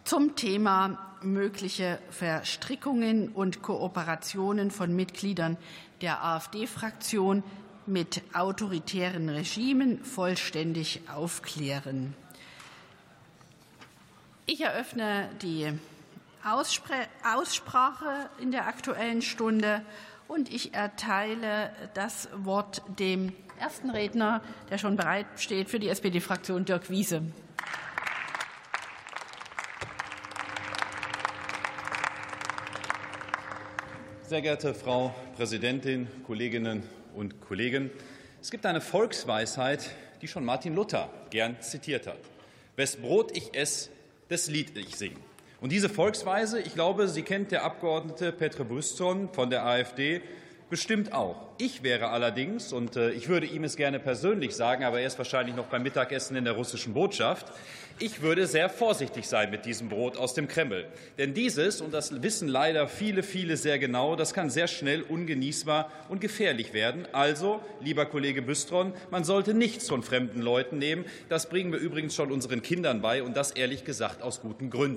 zum Thema mögliche Verstrickungen und Kooperationen von Mitgliedern der AfD-Fraktion mit autoritären Regimen vollständig aufklären. Ich eröffne die Aussprache in der Aktuellen Stunde und ich erteile das Wort dem ersten Redner, der schon bereit steht, für die SPD-Fraktion, Dirk Wiese. Sehr geehrte Frau Präsidentin, Kolleginnen und Kollegen! Es gibt eine Volksweisheit, die schon Martin Luther gern zitiert hat. Wes Brot ich ess, des Lied ich sing. Und diese Volksweise, ich glaube, sie kennt der Abgeordnete Petr Březon von der AfD bestimmt auch. Ich wäre allerdings, und ich würde ihm es gerne persönlich sagen, aber er ist wahrscheinlich noch beim Mittagessen in der russischen Botschaft, ich würde sehr vorsichtig sein mit diesem Brot aus dem Kreml. Denn dieses, und das wissen leider viele sehr genau, das kann sehr schnell ungenießbar und gefährlich werden. Also, lieber Kollege Březon, man sollte nichts von fremden Leuten nehmen. Das bringen wir übrigens schon unseren Kindern bei, und das ehrlich gesagt aus guten Gründen.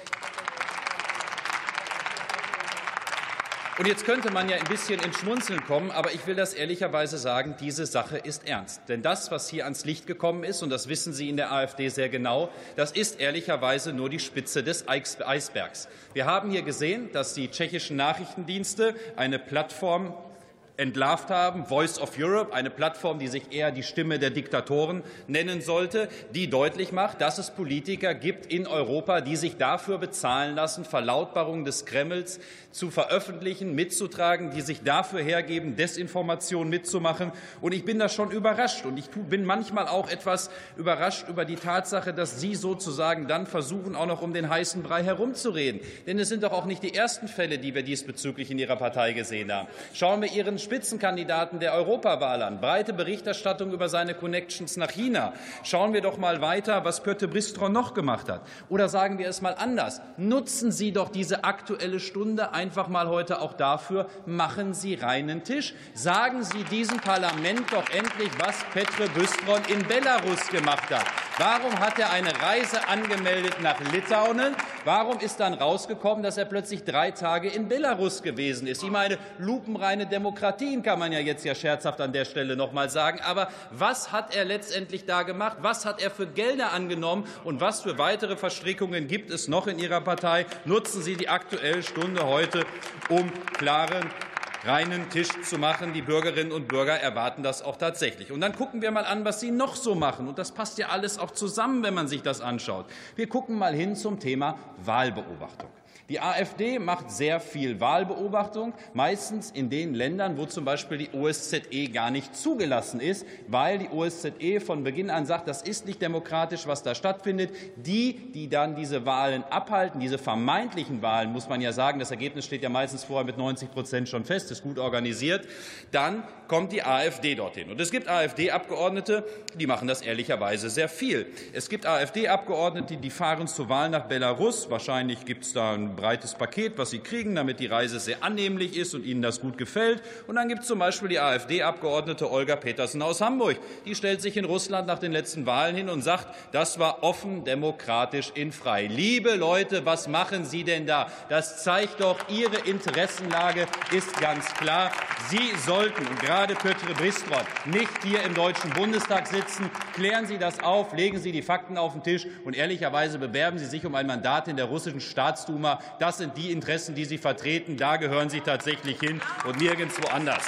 Und jetzt könnte man ja ein bisschen ins Schmunzeln kommen, aber ich will das ehrlicherweise sagen, diese Sache ist ernst. Denn das, was hier ans Licht gekommen ist, und das wissen Sie in der AfD sehr genau, das ist ehrlicherweise nur die Spitze des Eisbergs. Wir haben hier gesehen, dass die tschechischen Nachrichtendienste eine Plattform entlarvt haben, Voice of Europe, eine Plattform, die sich eher die Stimme der Diktatoren nennen sollte, die deutlich macht, dass es Politiker gibt in Europa, die sich dafür bezahlen lassen, Verlautbarungen des Kremls zu veröffentlichen, mitzutragen, die sich dafür hergeben, Desinformation mitzumachen. Und ich bin da schon überrascht. Und ich bin manchmal auch etwas überrascht über die Tatsache, dass Sie sozusagen dann versuchen, auch noch um den heißen Brei herumzureden. Denn es sind doch auch nicht die ersten Fälle, die wir diesbezüglich in Ihrer Partei gesehen haben. Schauen wir Ihren Spitzenkandidaten der Europawahl an. Breite Berichterstattung über seine Connections nach China. Schauen wir doch mal weiter, was Petr Březon noch gemacht hat. Oder sagen wir es mal anders. Nutzen Sie doch diese Aktuelle Stunde einfach mal heute auch dafür, machen Sie reinen Tisch. Sagen Sie diesem Parlament doch endlich, was Petr Březon in Belarus gemacht hat. Warum hat er eine Reise angemeldet nach Litauen? Warum ist dann rausgekommen, dass er plötzlich 3 Tage in Belarus gewesen ist? Ich meine, lupenreine Demokratien kann man ja jetzt scherzhaft an der Stelle noch mal sagen. Aber was hat er letztendlich da gemacht? Was hat er für Gelder angenommen? Und was für weitere Verstrickungen gibt es noch in Ihrer Partei? Nutzen Sie die Aktuelle Stunde heute, um klaren reinen Tisch zu machen. Die Bürgerinnen und Bürger erwarten das auch tatsächlich. Und dann gucken wir mal an, was Sie noch so machen. Und das passt ja alles auch zusammen, wenn man sich das anschaut. Wir gucken mal hin zum Thema Wahlbeobachtung. Die AfD macht sehr viel Wahlbeobachtung, meistens in den Ländern, wo zum Beispiel die OSZE gar nicht zugelassen ist, weil die OSZE von Beginn an sagt, das ist nicht demokratisch, was da stattfindet. Die dann diese Wahlen abhalten, diese vermeintlichen Wahlen, muss man ja sagen, das Ergebnis steht ja meistens vorher mit 90% schon fest, ist gut organisiert, dann kommt die AfD dorthin. Und es gibt AfD-Abgeordnete, die machen das ehrlicherweise sehr viel. Es gibt AfD-Abgeordnete, die fahren zur Wahl nach Belarus. Wahrscheinlich gibt es da ein breites Paket, was sie kriegen, damit die Reise sehr annehmlich ist und ihnen das gut gefällt. Und dann gibt es zum Beispiel die AfD-Abgeordnete Olga Petersen aus Hamburg. Die stellt sich in Russland nach den letzten Wahlen hin und sagt, das war offen, demokratisch, in frei. Liebe Leute, was machen Sie denn da? Das zeigt doch, Ihre Interessenlage ist ganz klar. Sie sollten, und gerade Petr Březon, nicht hier im Deutschen Bundestag sitzen. Klären Sie das auf, legen Sie die Fakten auf den Tisch und ehrlicherweise bewerben Sie sich um ein Mandat in der russischen Staatsduma. Das sind die Interessen, die Sie vertreten. Da gehören Sie tatsächlich hin und nirgendwo anders.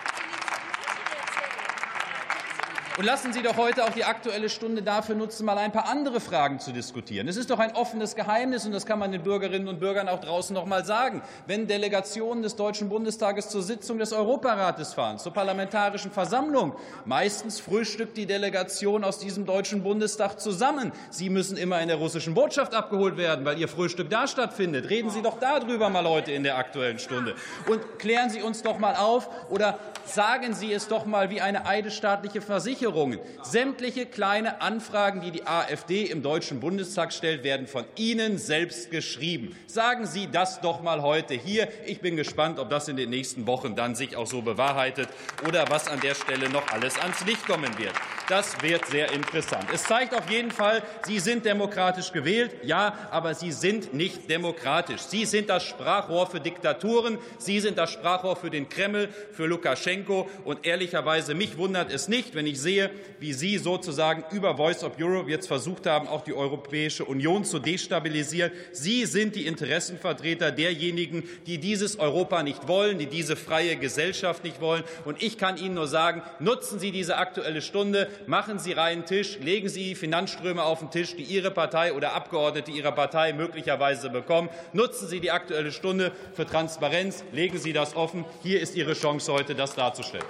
Und lassen Sie doch heute auch die Aktuelle Stunde dafür nutzen, mal ein paar andere Fragen zu diskutieren. Es ist doch ein offenes Geheimnis, und das kann man den Bürgerinnen und Bürgern auch draußen noch mal sagen. Wenn Delegationen des Deutschen Bundestages zur Sitzung des Europarates fahren, zur Parlamentarischen Versammlung, meistens frühstückt die Delegation aus diesem Deutschen Bundestag zusammen. Sie müssen immer in der russischen Botschaft abgeholt werden, weil Ihr Frühstück da stattfindet. Reden Sie doch darüber mal heute in der Aktuellen Stunde. Und klären Sie uns doch mal auf oder sagen Sie es doch mal wie eine eidesstaatliche Versicherung. Versicherungen, sämtliche kleine Anfragen, die die AfD im Deutschen Bundestag stellt, werden von Ihnen selbst geschrieben. Sagen Sie das doch mal heute hier. Ich bin gespannt, ob das in den nächsten Wochen dann sich auch so bewahrheitet oder was an der Stelle noch alles ans Licht kommen wird. Das wird sehr interessant. Es zeigt auf jeden Fall, Sie sind demokratisch gewählt, ja, aber Sie sind nicht demokratisch. Sie sind das Sprachrohr für Diktaturen, Sie sind das Sprachrohr für den Kreml, für Lukaschenko. Und ehrlicherweise, mich wundert es nicht, wenn ich sehe, wie Sie sozusagen über Voice of Europe jetzt versucht haben, auch die Europäische Union zu destabilisieren. Sie sind die Interessenvertreter derjenigen, die dieses Europa nicht wollen, die diese freie Gesellschaft nicht wollen. Und ich kann Ihnen nur sagen, nutzen Sie diese Aktuelle Stunde, machen Sie reinen Tisch, legen Sie die Finanzströme auf den Tisch, die Ihre Partei oder Abgeordnete Ihrer Partei möglicherweise bekommen. Nutzen Sie die Aktuelle Stunde für Transparenz, legen Sie das offen. Hier ist Ihre Chance heute, das darzustellen.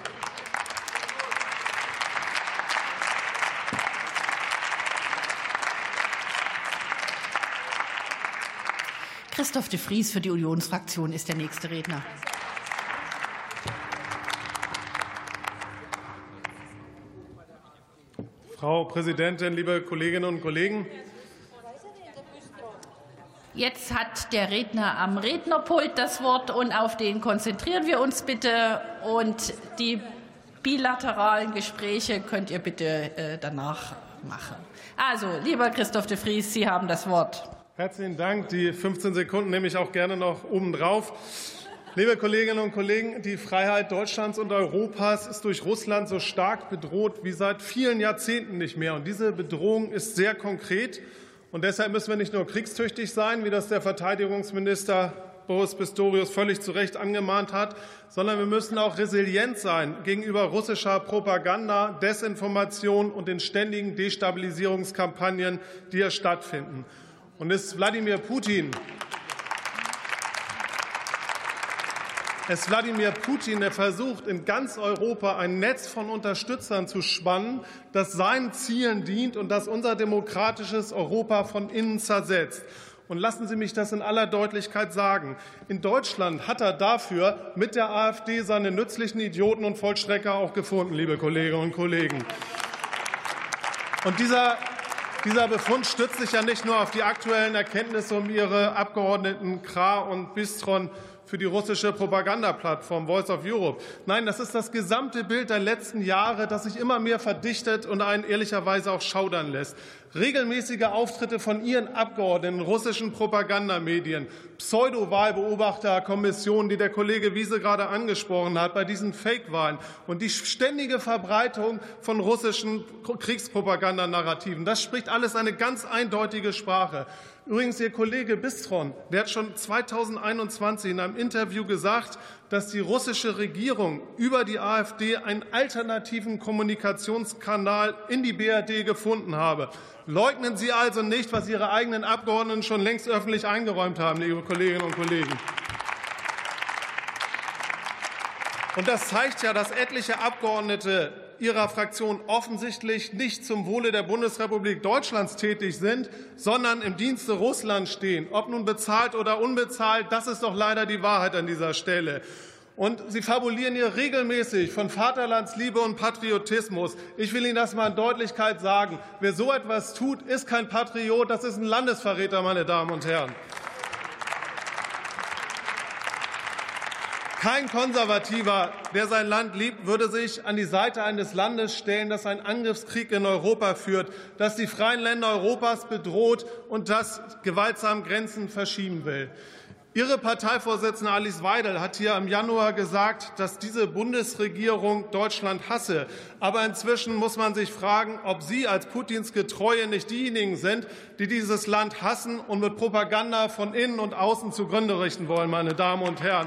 Christoph de Vries für die Unionsfraktion ist der nächste Redner. Frau Präsidentin, liebe Kolleginnen und Kollegen! Jetzt hat der Redner am Rednerpult das Wort, und auf den konzentrieren wir uns bitte. Und die bilateralen Gespräche könnt ihr bitte danach machen. Also, lieber Christoph de Vries, Sie haben das Wort. Herzlichen Dank. Die 15 Sekunden nehme ich auch gerne noch obendrauf. Liebe Kolleginnen und Kollegen, die Freiheit Deutschlands und Europas ist durch Russland so stark bedroht wie seit vielen Jahrzehnten nicht mehr. Und diese Bedrohung ist sehr konkret. Und deshalb müssen wir nicht nur kriegstüchtig sein, wie das der Verteidigungsminister Boris Pistorius völlig zu Recht angemahnt hat, sondern wir müssen auch resilient sein gegenüber russischer Propaganda, Desinformation und den ständigen Destabilisierungskampagnen, die hier stattfinden. Und es Wladimir Putin, der versucht, in ganz Europa ein Netz von Unterstützern zu spannen, das seinen Zielen dient und das unser demokratisches Europa von innen zersetzt. Und lassen Sie mich das in aller Deutlichkeit sagen. In Deutschland hat er dafür mit der AfD seine nützlichen Idioten und Vollstrecker auch gefunden, liebe Kolleginnen und Kollegen. Und dieser Befund stützt sich ja nicht nur auf die aktuellen Erkenntnisse um Ihre Abgeordneten Krah und Bistron für die russische Propagandaplattform Voice of Europe. Nein, das ist das gesamte Bild der letzten Jahre, das sich immer mehr verdichtet und einen ehrlicherweise auch schaudern lässt. Regelmäßige Auftritte von Ihren Abgeordneten in russischen Propagandamedien, Pseudo-Wahlbeobachterkommissionen, die der Kollege Wiese gerade angesprochen hat, bei diesen Fake-Wahlen und die ständige Verbreitung von russischen Kriegspropagandanarrativen. Das spricht alles eine ganz eindeutige Sprache. Übrigens, Ihr Kollege Bistron, der hat schon 2021 in einem Interview gesagt, dass die russische Regierung über die AfD einen alternativen Kommunikationskanal in die BRD gefunden habe. Leugnen Sie also nicht, was Ihre eigenen Abgeordneten schon längst öffentlich eingeräumt haben, liebe Kolleginnen und Kollegen. Und das zeigt ja, dass etliche Abgeordnete Ihrer Fraktion offensichtlich nicht zum Wohle der Bundesrepublik Deutschlands tätig sind, sondern im Dienste Russlands stehen. Ob nun bezahlt oder unbezahlt, das ist doch leider die Wahrheit an dieser Stelle. Und Sie fabulieren hier regelmäßig von Vaterlandsliebe und Patriotismus. Ich will Ihnen das mal in Deutlichkeit sagen. Wer so etwas tut, ist kein Patriot, das ist ein Landesverräter, meine Damen und Herren. Kein Konservativer, der sein Land liebt, würde sich an die Seite eines Landes stellen, das einen Angriffskrieg in Europa führt, das die freien Länder Europas bedroht und das gewaltsam Grenzen verschieben will. Ihre Parteivorsitzende Alice Weidel hat hier im Januar gesagt, dass diese Bundesregierung Deutschland hasse. Aber inzwischen muss man sich fragen, ob Sie als Putins Getreue nicht diejenigen sind, die dieses Land hassen und mit Propaganda von innen und außen zugrunde richten wollen, meine Damen und Herren.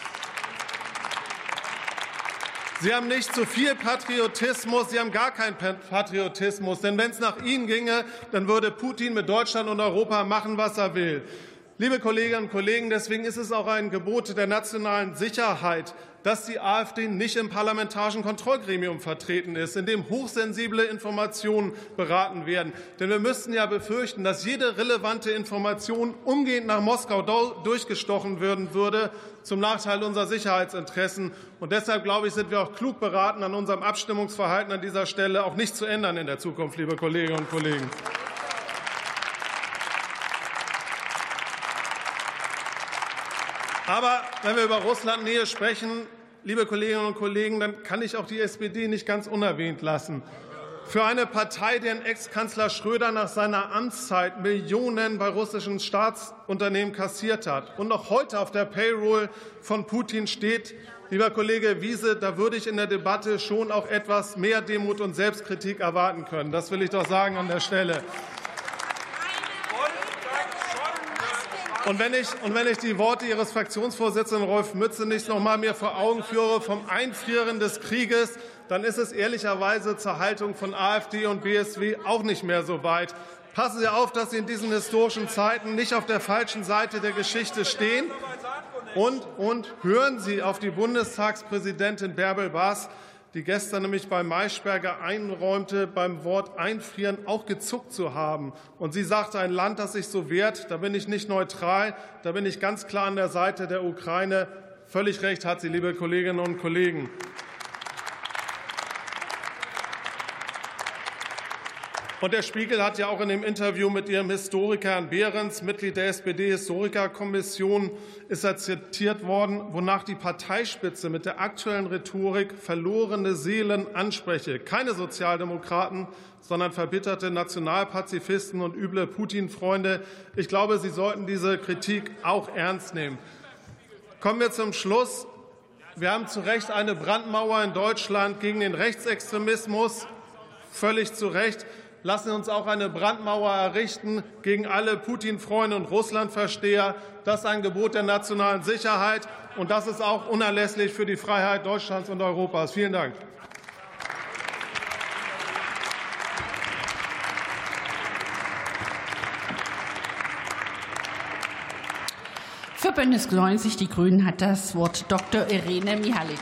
Sie haben nicht zu viel Patriotismus, Sie haben gar keinen Patriotismus. Denn wenn es nach Ihnen ginge, dann würde Putin mit Deutschland und Europa machen, was er will. Liebe Kolleginnen und Kollegen, deswegen ist es auch ein Gebot der nationalen Sicherheit, dass die AfD nicht im parlamentarischen Kontrollgremium vertreten ist, in dem hochsensible Informationen beraten werden. Denn wir müssten ja befürchten, dass jede relevante Information umgehend nach Moskau durchgestochen werden würde, zum Nachteil unserer Sicherheitsinteressen. Und deshalb, glaube ich, sind wir auch klug beraten, an unserem Abstimmungsverhalten an dieser Stelle auch nicht zu ändern in der Zukunft, liebe Kolleginnen und Kollegen. Aber wenn wir über Russlandnähe sprechen, liebe Kolleginnen und Kollegen, dann kann ich auch die SPD nicht ganz unerwähnt lassen. Für eine Partei, deren Ex-Kanzler Schröder nach seiner Amtszeit Millionen bei russischen Staatsunternehmen kassiert hat und noch heute auf der Payroll von Putin steht, lieber Kollege Wiese, da würde ich in der Debatte schon auch etwas mehr Demut und Selbstkritik erwarten können. Das will ich doch sagen an der Stelle. Und wenn ich die Worte Ihres Fraktionsvorsitzenden Rolf Mützenich noch mal mir vor Augen führe vom Einfrieren des Krieges, dann ist es ehrlicherweise zur Haltung von AfD und BSW auch nicht mehr so weit. Passen Sie auf, dass Sie in diesen historischen Zeiten nicht auf der falschen Seite der Geschichte stehen. Und hören Sie auf die Bundestagspräsidentin Bärbel Baas, die gestern nämlich bei Maischberger einräumte, beim Wort einfrieren auch gezuckt zu haben. Und sie sagte, ein Land, das sich so wehrt, da bin ich nicht neutral, da bin ich ganz klar an der Seite der Ukraine. Völlig recht hat sie, liebe Kolleginnen und Kollegen. Und der Spiegel hat ja auch in dem Interview mit ihrem Historiker Herrn Behrens, Mitglied der SPD-Historikerkommission, ist er zitiert worden, wonach die Parteispitze mit der aktuellen Rhetorik verlorene Seelen anspreche. Keine Sozialdemokraten, sondern verbitterte Nationalpazifisten und üble Putin-Freunde. Ich glaube, Sie sollten diese Kritik auch ernst nehmen. Kommen wir zum Schluss. Wir haben zu Recht eine Brandmauer in Deutschland gegen den Rechtsextremismus. Völlig zu Recht. Lassen Sie uns auch eine Brandmauer errichten gegen alle Putin-Freunde und Russlandversteher. Das ist ein Gebot der nationalen Sicherheit, und das ist auch unerlässlich für die Freiheit Deutschlands und Europas. Vielen Dank. Für Bündnis 90 Die Grünen hat das Wort Dr. Irene Mihalic.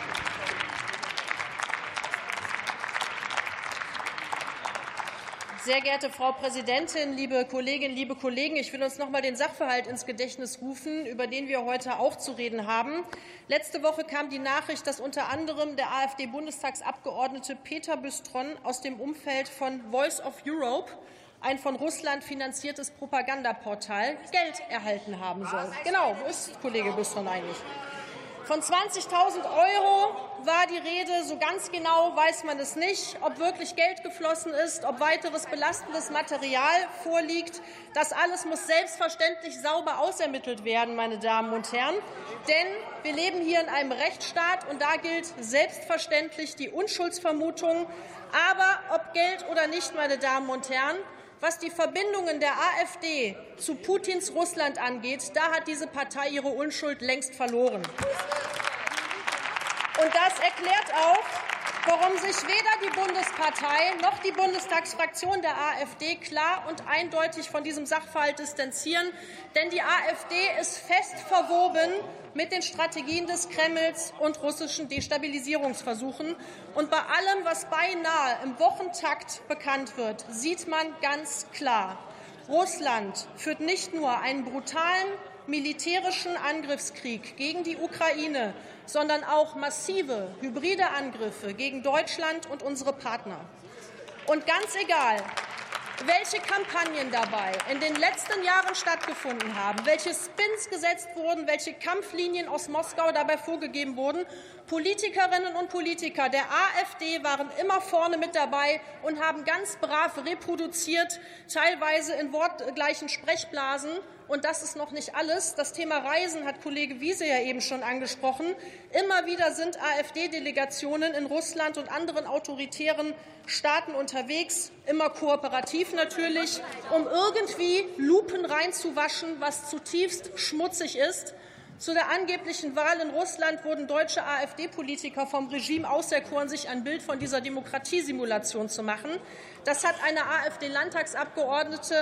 Sehr geehrte Frau Präsidentin, liebe Kolleginnen, liebe Kollegen! Ich will uns noch einmal den Sachverhalt ins Gedächtnis rufen, über den wir heute auch zu reden haben. Letzte Woche kam die Nachricht, dass unter anderem der AfD-Bundestagsabgeordnete Peter Büstron aus dem Umfeld von Voice of Europe, ein von Russland finanziertes Propagandaportal, Geld erhalten haben soll. Genau, wo ist Kollege Büstron eigentlich? Von 20.000 € war die Rede. So ganz genau weiß man es nicht, ob wirklich Geld geflossen ist, ob weiteres belastendes Material vorliegt. Das alles muss selbstverständlich sauber ausermittelt werden, meine Damen und Herren. Denn wir leben hier in einem Rechtsstaat, und da gilt selbstverständlich die Unschuldsvermutung. Aber ob Geld oder nicht, meine Damen und Herren, was die Verbindungen der AfD zu Putins Russland angeht, da hat diese Partei ihre Unschuld längst verloren. Und das erklärt auch, warum sich weder die Bundespartei noch die Bundestagsfraktion der AfD klar und eindeutig von diesem Sachverhalt distanzieren. Denn die AfD ist fest verwoben mit den Strategien des Kremls und russischen Destabilisierungsversuchen. Und bei allem, was beinahe im Wochentakt bekannt wird, sieht man ganz klar, Russland führt nicht nur einen brutalen militärischen Angriffskrieg gegen die Ukraine, sondern auch massive hybride Angriffe gegen Deutschland und unsere Partner. Und ganz egal, welche Kampagnen dabei in den letzten Jahren stattgefunden haben, welche Spins gesetzt wurden, welche Kampflinien aus Moskau dabei vorgegeben wurden, Politikerinnen und Politiker der AfD waren immer vorne mit dabei und haben ganz brav reproduziert, teilweise in wortgleichen Sprechblasen. Und das ist noch nicht alles. Das Thema Reisen hat Kollege Wiese ja eben schon angesprochen. Immer wieder sind AfD-Delegationen in Russland und anderen autoritären Staaten unterwegs, immer kooperativ natürlich, um irgendwie Lupen reinzuwaschen, was zutiefst schmutzig ist. Zu der angeblichen Wahl in Russland wurden deutsche AfD-Politiker vom Regime auserkoren, sich ein Bild von dieser Demokratiesimulation zu machen. Das hat eine AfD-Landtagsabgeordnete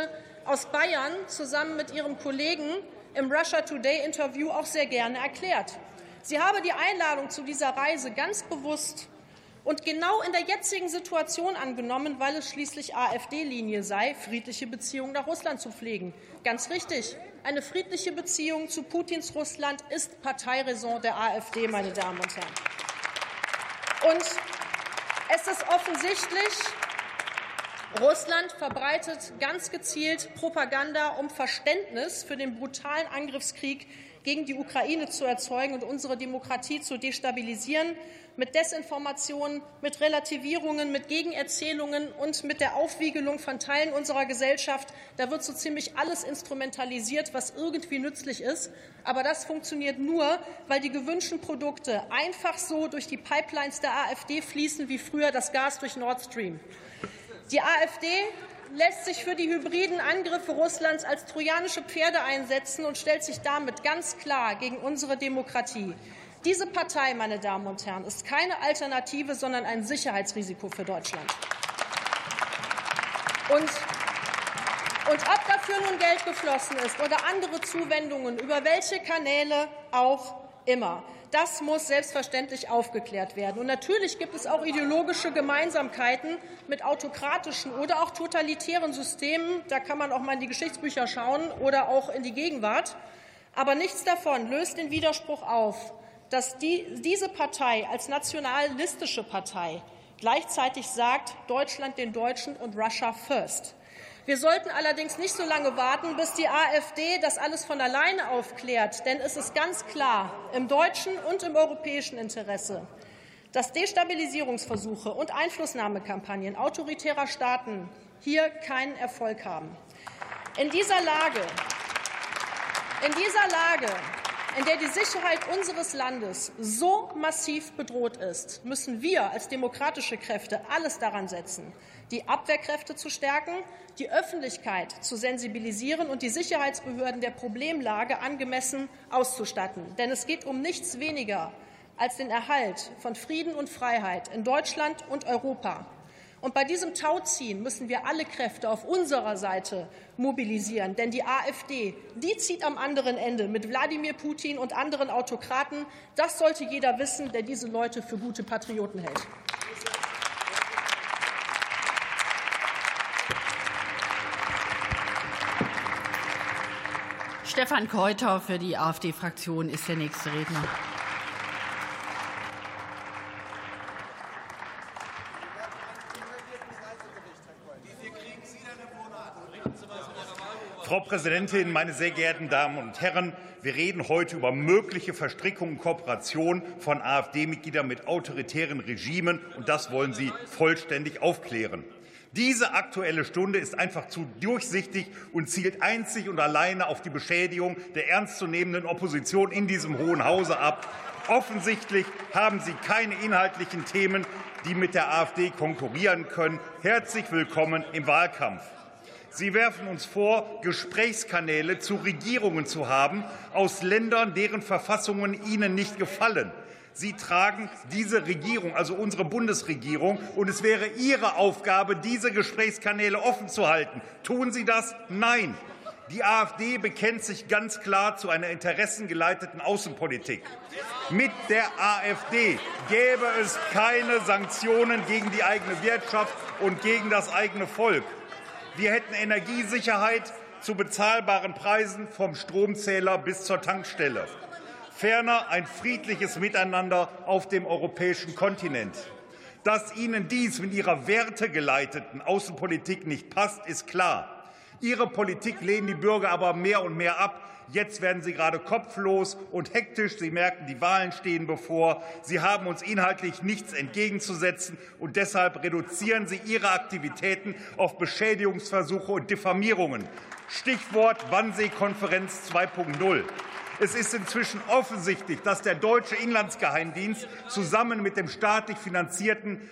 aus Bayern zusammen mit ihrem Kollegen im Russia Today-Interview auch sehr gerne erklärt. Sie habe die Einladung zu dieser Reise ganz bewusst und genau in der jetzigen Situation angenommen, weil es schließlich AfD-Linie sei, friedliche Beziehungen nach Russland zu pflegen. Ganz richtig, eine friedliche Beziehung zu Putins Russland ist Parteiräson der AfD, meine Damen und Herren. Und es ist offensichtlich, Russland verbreitet ganz gezielt Propaganda, um Verständnis für den brutalen Angriffskrieg gegen die Ukraine zu erzeugen und unsere Demokratie zu destabilisieren, mit Desinformationen, mit Relativierungen, mit Gegenerzählungen und mit der Aufwiegelung von Teilen unserer Gesellschaft. Da wird so ziemlich alles instrumentalisiert, was irgendwie nützlich ist. Aber das funktioniert nur, weil die gewünschten Produkte einfach so durch die Pipelines der AfD fließen, wie früher das Gas durch Nord Stream. Die AfD lässt sich für die hybriden Angriffe Russlands als trojanische Pferde einsetzen und stellt sich damit ganz klar gegen unsere Demokratie. Diese Partei, meine Damen und Herren, ist keine Alternative, sondern ein Sicherheitsrisiko für Deutschland. Und ob dafür nun Geld geflossen ist oder andere Zuwendungen, über welche Kanäle auch immer, das muss selbstverständlich aufgeklärt werden. Und natürlich gibt es auch ideologische Gemeinsamkeiten mit autokratischen oder auch totalitären Systemen. Da kann man auch mal in die Geschichtsbücher schauen oder auch in die Gegenwart. Aber nichts davon löst den Widerspruch auf, dass diese Partei als nationalistische Partei gleichzeitig sagt, Deutschland den Deutschen und Russia first. Wir sollten allerdings nicht so lange warten, bis die AfD das alles von alleine aufklärt. Denn es ist ganz klar im deutschen und im europäischen Interesse, dass Destabilisierungsversuche und Einflussnahmekampagnen autoritärer Staaten hier keinen Erfolg haben. In dieser Lage, in der die Sicherheit unseres Landes so massiv bedroht ist, müssen wir als demokratische Kräfte alles daran setzen, die Abwehrkräfte zu stärken, die Öffentlichkeit zu sensibilisieren und die Sicherheitsbehörden der Problemlage angemessen auszustatten. Denn es geht um nichts weniger als den Erhalt von Frieden und Freiheit in Deutschland und Europa. Und bei diesem Tauziehen müssen wir alle Kräfte auf unserer Seite mobilisieren. Denn die AfD, die zieht am anderen Ende mit Wladimir Putin und anderen Autokraten. Das sollte jeder wissen, der diese Leute für gute Patrioten hält. Stefan Keuter für die AfD-Fraktion ist der nächste Redner. Frau Präsidentin, meine sehr geehrten Damen und Herren! Wir reden heute über mögliche Verstrickungen und Kooperationen von AfD-Mitgliedern mit autoritären Regimen, und das wollen Sie vollständig aufklären. Diese Aktuelle Stunde ist einfach zu durchsichtig und zielt einzig und alleine auf die Beschädigung der ernstzunehmenden Opposition in diesem Hohen Hause ab. Offensichtlich haben Sie keine inhaltlichen Themen, die mit der AfD konkurrieren können. Herzlich willkommen im Wahlkampf. Sie werfen uns vor, Gesprächskanäle zu Regierungen zu haben aus Ländern, deren Verfassungen Ihnen nicht gefallen. Sie tragen diese Regierung, also unsere Bundesregierung, und es wäre Ihre Aufgabe, diese Gesprächskanäle offen zu halten. Tun Sie das? Nein. Die AfD bekennt sich ganz klar zu einer interessengeleiteten Außenpolitik. Mit der AfD gäbe es keine Sanktionen gegen die eigene Wirtschaft und gegen das eigene Volk. Wir hätten Energiesicherheit zu bezahlbaren Preisen vom Stromzähler bis zur Tankstelle. Ferner ein friedliches Miteinander auf dem europäischen Kontinent. Dass Ihnen dies mit Ihrer wertegeleiteten Außenpolitik nicht passt, ist klar. Ihre Politik lehnen die Bürger aber mehr und mehr ab. Jetzt werden Sie gerade kopflos und hektisch. Sie merken, die Wahlen stehen bevor. Sie haben uns inhaltlich nichts entgegenzusetzen, und deshalb reduzieren Sie Ihre Aktivitäten auf Beschädigungsversuche und Diffamierungen. Stichwort Wannsee-Konferenz 2.0. Es ist inzwischen offensichtlich, dass der deutsche Inlandsgeheimdienst zusammen mit dem staatlich finanzierten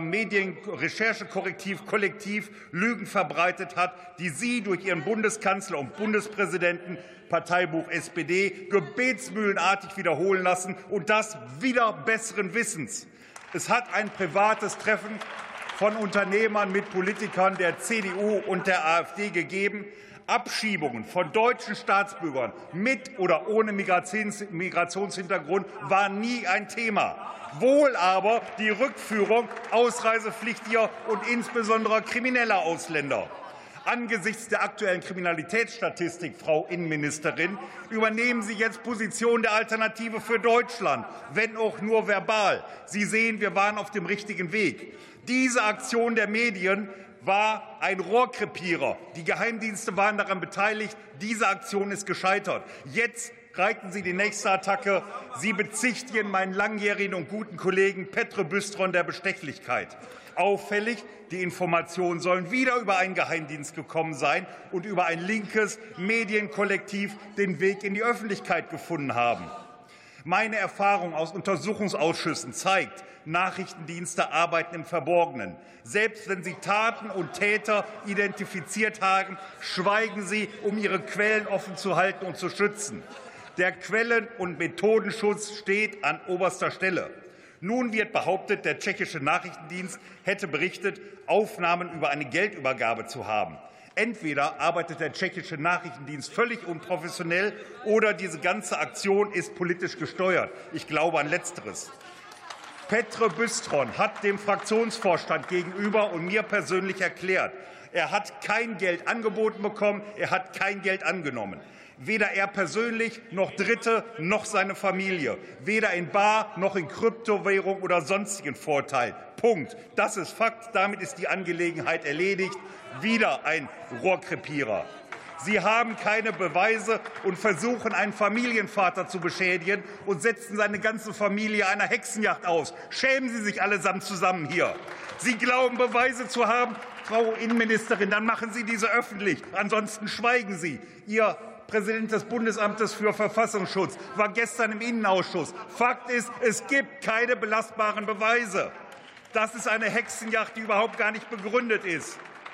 Medienrecherchekollektiv Lügen verbreitet hat, die Sie durch Ihren Bundeskanzler und Bundespräsidenten, Parteibuch SPD, gebetsmühlenartig wiederholen lassen, und das wider besseren Wissens. Es hat ein privates Treffen von Unternehmern mit Politikern der CDU und der AfD gegeben. Abschiebungen von deutschen Staatsbürgern mit oder ohne Migrationshintergrund war nie ein Thema. Wohl aber die Rückführung ausreisepflichtiger und insbesondere krimineller Ausländer. Angesichts der aktuellen Kriminalitätsstatistik, Frau Innenministerin, übernehmen Sie jetzt Position der Alternative für Deutschland, wenn auch nur verbal. Sie sehen, wir waren auf dem richtigen Weg. Diese Aktion der Medien war ein Rohrkrepierer. Die Geheimdienste waren daran beteiligt. Diese Aktion ist gescheitert. Jetzt reiten Sie die nächste Attacke. Sie bezichtigen meinen langjährigen und guten Kollegen Petr Bystron der Bestechlichkeit. Auffällig, die Informationen sollen wieder über einen Geheimdienst gekommen sein und über ein linkes Medienkollektiv den Weg in die Öffentlichkeit gefunden haben. Meine Erfahrung aus Untersuchungsausschüssen zeigt, Nachrichtendienste arbeiten im Verborgenen. Selbst wenn sie Taten und Täter identifiziert haben, schweigen sie, um ihre Quellen offen zu halten und zu schützen. Der Quellen- und Methodenschutz steht an oberster Stelle. Nun wird behauptet, der tschechische Nachrichtendienst hätte berichtet, Aufnahmen über eine Geldübergabe zu haben. Entweder arbeitet der tschechische Nachrichtendienst völlig unprofessionell oder diese ganze Aktion ist politisch gesteuert. Ich glaube an Letzteres. Petr Bystron hat dem Fraktionsvorstand gegenüber und mir persönlich erklärt, er hat kein Geld angeboten bekommen, er hat kein Geld angenommen. Weder er persönlich noch Dritte noch seine Familie. Weder in Bar noch in Kryptowährung oder sonstigen Vorteil. Punkt. Das ist Fakt. Damit ist die Angelegenheit erledigt. Wieder ein Rohrkrepierer. Sie haben keine Beweise und versuchen, einen Familienvater zu beschädigen und setzen seine ganze Familie einer Hexenjagd aus. Schämen Sie sich allesamt zusammen hier. Sie glauben, Beweise zu haben, Frau Innenministerin, dann machen Sie diese öffentlich. Ansonsten schweigen Sie. Ihr Präsident des Bundesamtes für Verfassungsschutz war gestern im Innenausschuss. Fakt ist, es gibt keine belastbaren Beweise. Das ist eine Hexenjagd, die überhaupt gar nicht begründet ist.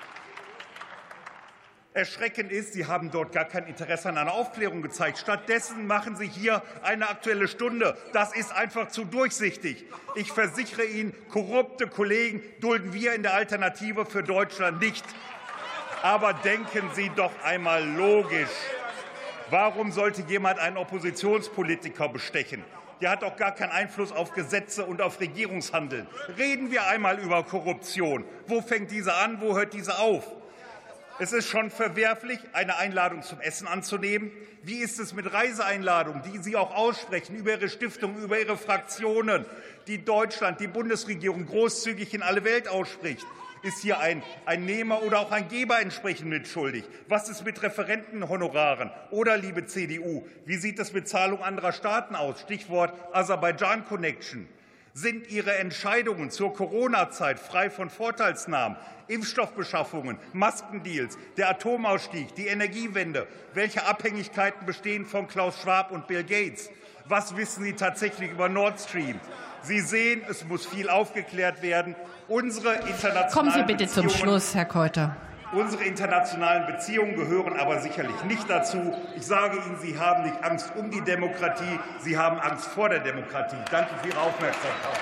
Erschreckend ist, Sie haben dort gar kein Interesse an einer Aufklärung gezeigt. Stattdessen machen Sie hier eine Aktuelle Stunde. Das ist einfach zu durchsichtig. Ich versichere Ihnen, korrupte Kollegen dulden wir in der Alternative für Deutschland nicht. Aber denken Sie doch einmal logisch. Warum sollte jemand einen Oppositionspolitiker bestechen? Der hat doch gar keinen Einfluss auf Gesetze und auf Regierungshandeln. Reden wir einmal über Korruption. Wo fängt diese an, wo hört diese auf? Es ist schon verwerflich, eine Einladung zum Essen anzunehmen. Wie ist es mit Reiseeinladungen, die Sie auch aussprechen, über Ihre Stiftung, über Ihre Fraktionen, die Deutschland, die Bundesregierung großzügig in alle Welt ausspricht? Ist hier ein Nehmer oder auch ein Geber entsprechend mitschuldig? Was ist mit Referentenhonoraren? Oder, liebe CDU, wie sieht es mit Zahlung anderer Staaten aus? Stichwort Aserbaidschan Connection. Sind Ihre Entscheidungen zur Corona-Zeit frei von Vorteilsnahmen, Impfstoffbeschaffungen, Maskendeals, der Atomausstieg, die Energiewende? Welche Abhängigkeiten bestehen von Klaus Schwab und Bill Gates? Was wissen Sie tatsächlich über Nord Stream? Sie sehen, es muss viel aufgeklärt werden. Kommen Sie bitte zum Schluss, Herr Keuter. Unsere internationalen Beziehungen gehören aber sicherlich nicht dazu. Ich sage Ihnen, Sie haben nicht Angst um die Demokratie, Sie haben Angst vor der Demokratie. Danke für Ihre Aufmerksamkeit.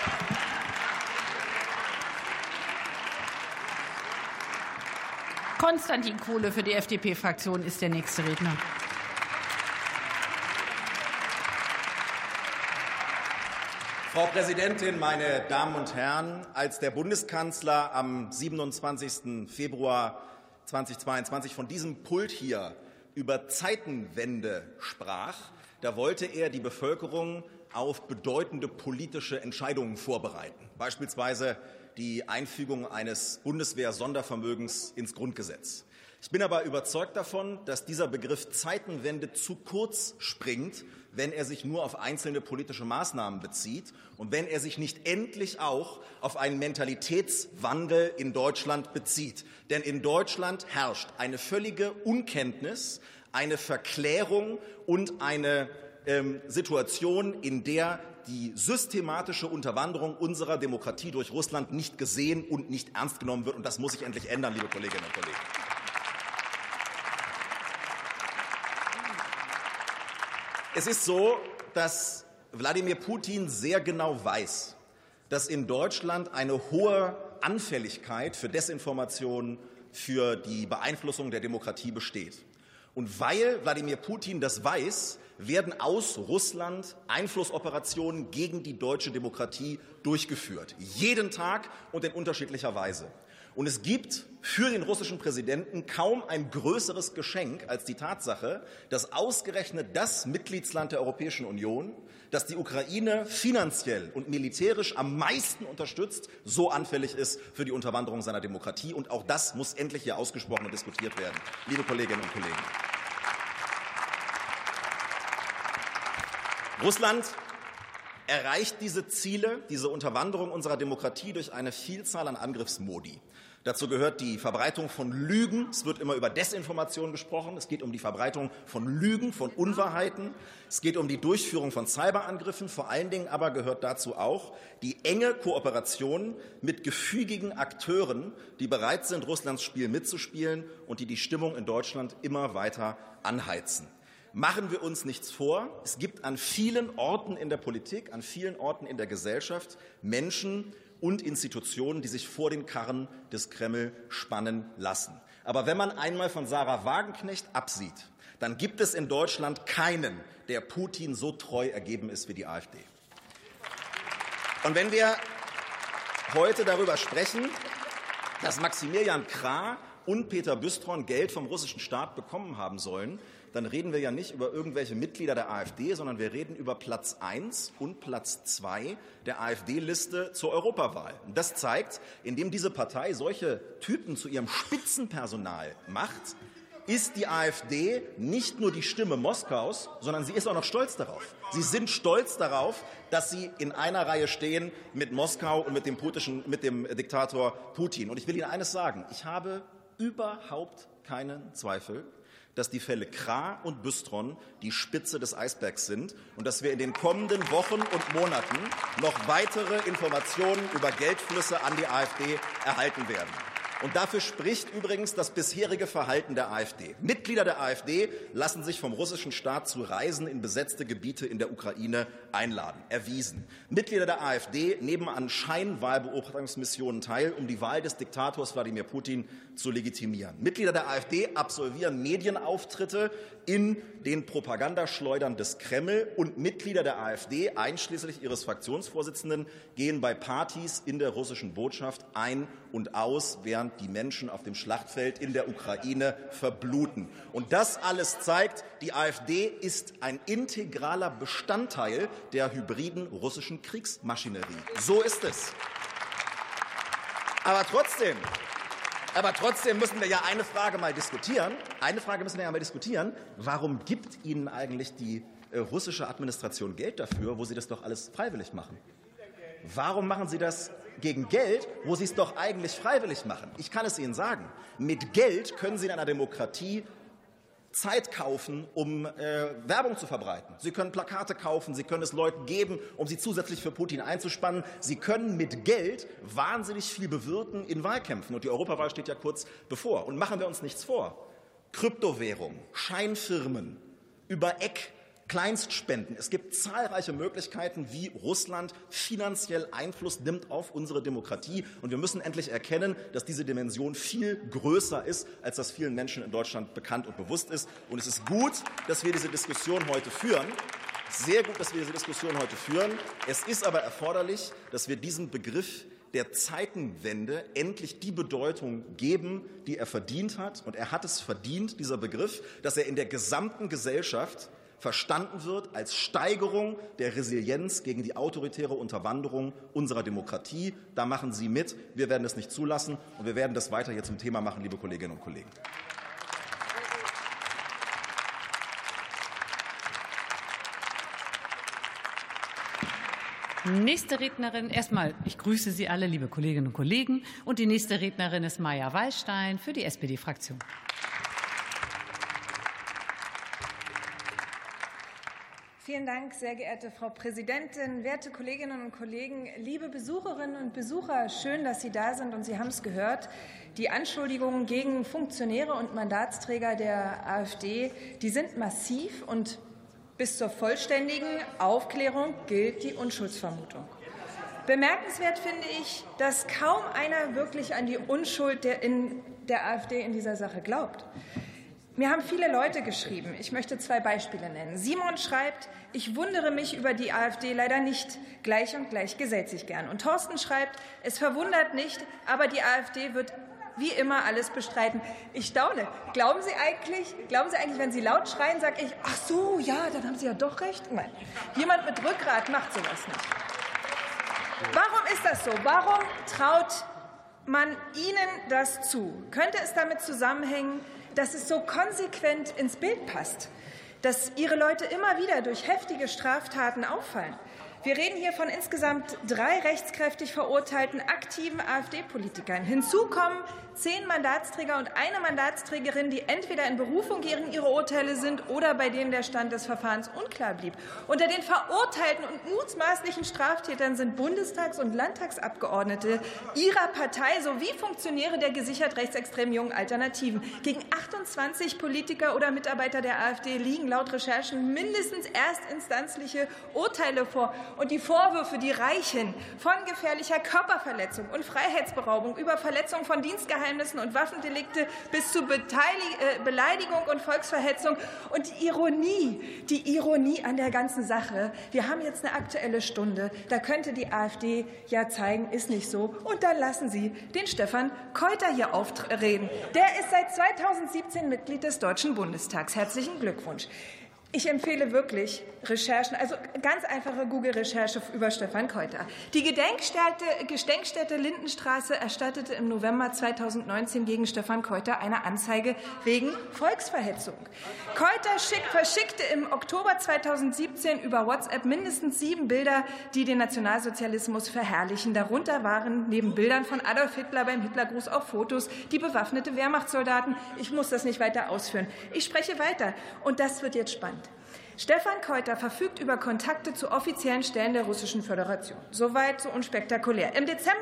Konstantin Kuhle für die FDP-Fraktion ist der nächste Redner. Frau Präsidentin, meine Damen und Herren! Als der Bundeskanzler am 27. Februar 2022 von diesem Pult hier über Zeitenwende sprach, da wollte er die Bevölkerung auf bedeutende politische Entscheidungen vorbereiten, beispielsweise die Einfügung eines Bundeswehr-Sondervermögens ins Grundgesetz. Ich bin aber überzeugt davon, dass dieser Begriff Zeitenwende zu kurz springt, wenn er sich nur auf einzelne politische Maßnahmen bezieht und wenn er sich nicht endlich auch auf einen Mentalitätswandel in Deutschland bezieht. Denn in Deutschland herrscht eine völlige Unkenntnis, eine Verklärung und eine Situation, in der die systematische Unterwanderung unserer Demokratie durch Russland nicht gesehen und nicht ernst genommen wird. Und das muss sich endlich ändern, liebe Kolleginnen und Kollegen. Es ist so, dass Wladimir Putin sehr genau weiß, dass in Deutschland eine hohe Anfälligkeit für Desinformation, für die Beeinflussung der Demokratie besteht. Und weil Wladimir Putin das weiß, werden aus Russland Einflussoperationen gegen die deutsche Demokratie durchgeführt. Jeden Tag und in unterschiedlicher Weise. Und es gibt für den russischen Präsidenten kaum ein größeres Geschenk als die Tatsache, dass ausgerechnet das Mitgliedsland der Europäischen Union, das die Ukraine finanziell und militärisch am meisten unterstützt, so anfällig ist für die Unterwanderung seiner Demokratie. Und auch das muss endlich hier ausgesprochen und diskutiert werden, liebe Kolleginnen und Kollegen. Russland erreicht diese Ziele, diese Unterwanderung unserer Demokratie durch eine Vielzahl an Angriffsmodi. Dazu gehört die Verbreitung von Lügen. Es wird immer über Desinformation gesprochen. Es geht um die Verbreitung von Lügen, von Unwahrheiten. Es geht um die Durchführung von Cyberangriffen. Vor allen Dingen aber gehört dazu auch die enge Kooperation mit gefügigen Akteuren, die bereit sind, Russlands Spiel mitzuspielen und die die Stimmung in Deutschland immer weiter anheizen. Machen wir uns nichts vor. Es gibt an vielen Orten in der Politik, an vielen Orten in der Gesellschaft Menschen und Institutionen, die sich vor den Karren des Kreml spannen lassen. Aber wenn man einmal von Sarah Wagenknecht absieht, dann gibt es in Deutschland keinen, der Putin so treu ergeben ist wie die AfD. Und wenn wir heute darüber sprechen, dass Maximilian Krah und Peter Büstron Geld vom russischen Staat bekommen haben sollen, dann reden wir ja nicht über irgendwelche Mitglieder der AfD, sondern wir reden über Platz 1 und Platz 2 der AfD-Liste zur Europawahl. Und das zeigt, indem diese Partei solche Typen zu ihrem Spitzenpersonal macht, ist die AfD nicht nur die Stimme Moskaus, sondern sie ist auch noch stolz darauf. Sie sind stolz darauf, dass sie in einer Reihe stehen mit Moskau und mit dem Diktator Putin. Und ich will Ihnen eines sagen, ich habe überhaupt keinen Zweifel, dass die Fälle Krah und Büstron die Spitze des Eisbergs sind und dass wir in den kommenden Wochen und Monaten noch weitere Informationen über Geldflüsse an die AfD erhalten werden. Und dafür spricht übrigens das bisherige Verhalten der AfD. Mitglieder der AfD lassen sich vom russischen Staat zu Reisen in besetzte Gebiete in der Ukraine einladen. Erwiesen. Mitglieder der AfD nehmen an Scheinwahlbeobachtungsmissionen teil, um die Wahl des Diktators Wladimir Putin zu legitimieren. Mitglieder der AfD absolvieren Medienauftritte in den Propagandaschleudern des Kreml und Mitglieder der AfD, einschließlich ihres Fraktionsvorsitzenden, gehen bei Partys in der russischen Botschaft ein und aus, während die Menschen auf dem Schlachtfeld in der Ukraine verbluten. Und das alles zeigt, die AfD ist ein integraler Bestandteil der hybriden russischen Kriegsmaschinerie. So ist es. Aber trotzdem müssen wir ja eine Frage mal diskutieren. Warum gibt Ihnen eigentlich die russische Administration Geld dafür, wo Sie das doch alles freiwillig machen? Warum machen Sie das gegen Geld, wo Sie es doch eigentlich freiwillig machen? Ich kann es Ihnen sagen. Mit Geld können Sie in einer Demokratie Zeit kaufen, um Werbung zu verbreiten. Sie können Plakate kaufen, Sie können es Leuten geben, um sie zusätzlich für Putin einzuspannen. Sie können mit Geld wahnsinnig viel bewirken in Wahlkämpfen. Und die Europawahl steht ja kurz bevor. Und machen wir uns nichts vor. Kryptowährung, Scheinfirmen, über Eck, Kleinstspenden. Es gibt zahlreiche Möglichkeiten, wie Russland finanziell Einfluss nimmt auf unsere Demokratie. Und wir müssen endlich erkennen, dass diese Dimension viel größer ist, als das vielen Menschen in Deutschland bekannt und bewusst ist. Und es ist gut, dass wir diese Diskussion heute führen. Sehr gut, dass wir diese Diskussion heute führen. Es ist aber erforderlich, dass wir diesem Begriff der Zeitenwende endlich die Bedeutung geben, die er verdient hat. Und er hat es verdient, dieser Begriff, dass er in der gesamten Gesellschaft verstanden wird als Steigerung der Resilienz gegen die autoritäre Unterwanderung unserer Demokratie. Da machen Sie mit. Wir werden das nicht zulassen, und wir werden das weiter hier zum Thema machen, liebe Kolleginnen und Kollegen. Nächste Rednerin, erstmal, ich grüße Sie alle, liebe Kolleginnen und Kollegen. Und die nächste Rednerin ist Maja Wallstein für die SPD-Fraktion. Vielen Dank, sehr geehrte Frau Präsidentin, werte Kolleginnen und Kollegen, liebe Besucherinnen und Besucher. Schön, dass Sie da sind, und Sie haben es gehört. Die Anschuldigungen gegen Funktionäre und Mandatsträger der AfD, die sind massiv, und bis zur vollständigen Aufklärung gilt die Unschuldsvermutung. Bemerkenswert finde ich, dass kaum einer wirklich an die Unschuld der AfD in dieser Sache glaubt. Mir haben viele Leute geschrieben. Ich möchte 2 Beispiele nennen. Simon schreibt, ich wundere mich über die AfD leider nicht. Gleich und gleich gesellt sich gern. Und Thorsten schreibt, es verwundert nicht, aber die AfD wird wie immer alles bestreiten. Ich staune. Glauben Sie eigentlich, wenn Sie laut schreien, sage ich, ach so, ja, dann haben Sie ja doch recht? Nein. Jemand mit Rückgrat macht sowas nicht. Warum ist das so? Warum traut man Ihnen das zu? Könnte es damit zusammenhängen, dass es so konsequent ins Bild passt, dass Ihre Leute immer wieder durch heftige Straftaten auffallen? Wir reden hier von insgesamt 3 rechtskräftig verurteilten aktiven AfD-Politikern. Hinzu kommen 10 Mandatsträger und eine Mandatsträgerin, die entweder in Berufung gegen ihre Urteile sind oder bei denen der Stand des Verfahrens unklar blieb. Unter den verurteilten und mutmaßlichen Straftätern sind Bundestags- und Landtagsabgeordnete ihrer Partei sowie Funktionäre der gesichert rechtsextremen Jungen Alternativen. Gegen 28 Politiker oder Mitarbeiter der AfD liegen laut Recherchen mindestens erstinstanzliche Urteile vor. Und die Vorwürfe, die reichen von gefährlicher Körperverletzung und Freiheitsberaubung über Verletzung von Dienstgeheimnissen und Waffendelikte bis zu Beleidigung und Volksverhetzung. Und die Ironie an der ganzen Sache, wir haben jetzt eine Aktuelle Stunde, da könnte die AfD ja zeigen, ist nicht so. Und dann lassen Sie den Stefan Keuter hier aufreden. Der ist seit 2017 Mitglied des Deutschen Bundestags. Herzlichen Glückwunsch. Ich empfehle wirklich Recherchen, also ganz einfache Google-Recherche über Stefan Keuter. Die Gedenkstätte Lindenstraße erstattete im November 2019 gegen Stefan Keuter eine Anzeige wegen Volksverhetzung. Keuter verschickte im Oktober 2017 über WhatsApp mindestens 7 Bilder, die den Nationalsozialismus verherrlichen. Darunter waren neben Bildern von Adolf Hitler beim Hitlergruß auch Fotos, die bewaffnete Wehrmachtssoldaten. Ich muss das nicht weiter ausführen. Ich spreche weiter. Und das wird jetzt spannend. Stefan Keuter verfügt über Kontakte zu offiziellen Stellen der Russischen Föderation. Soweit so unspektakulär. Im Dezember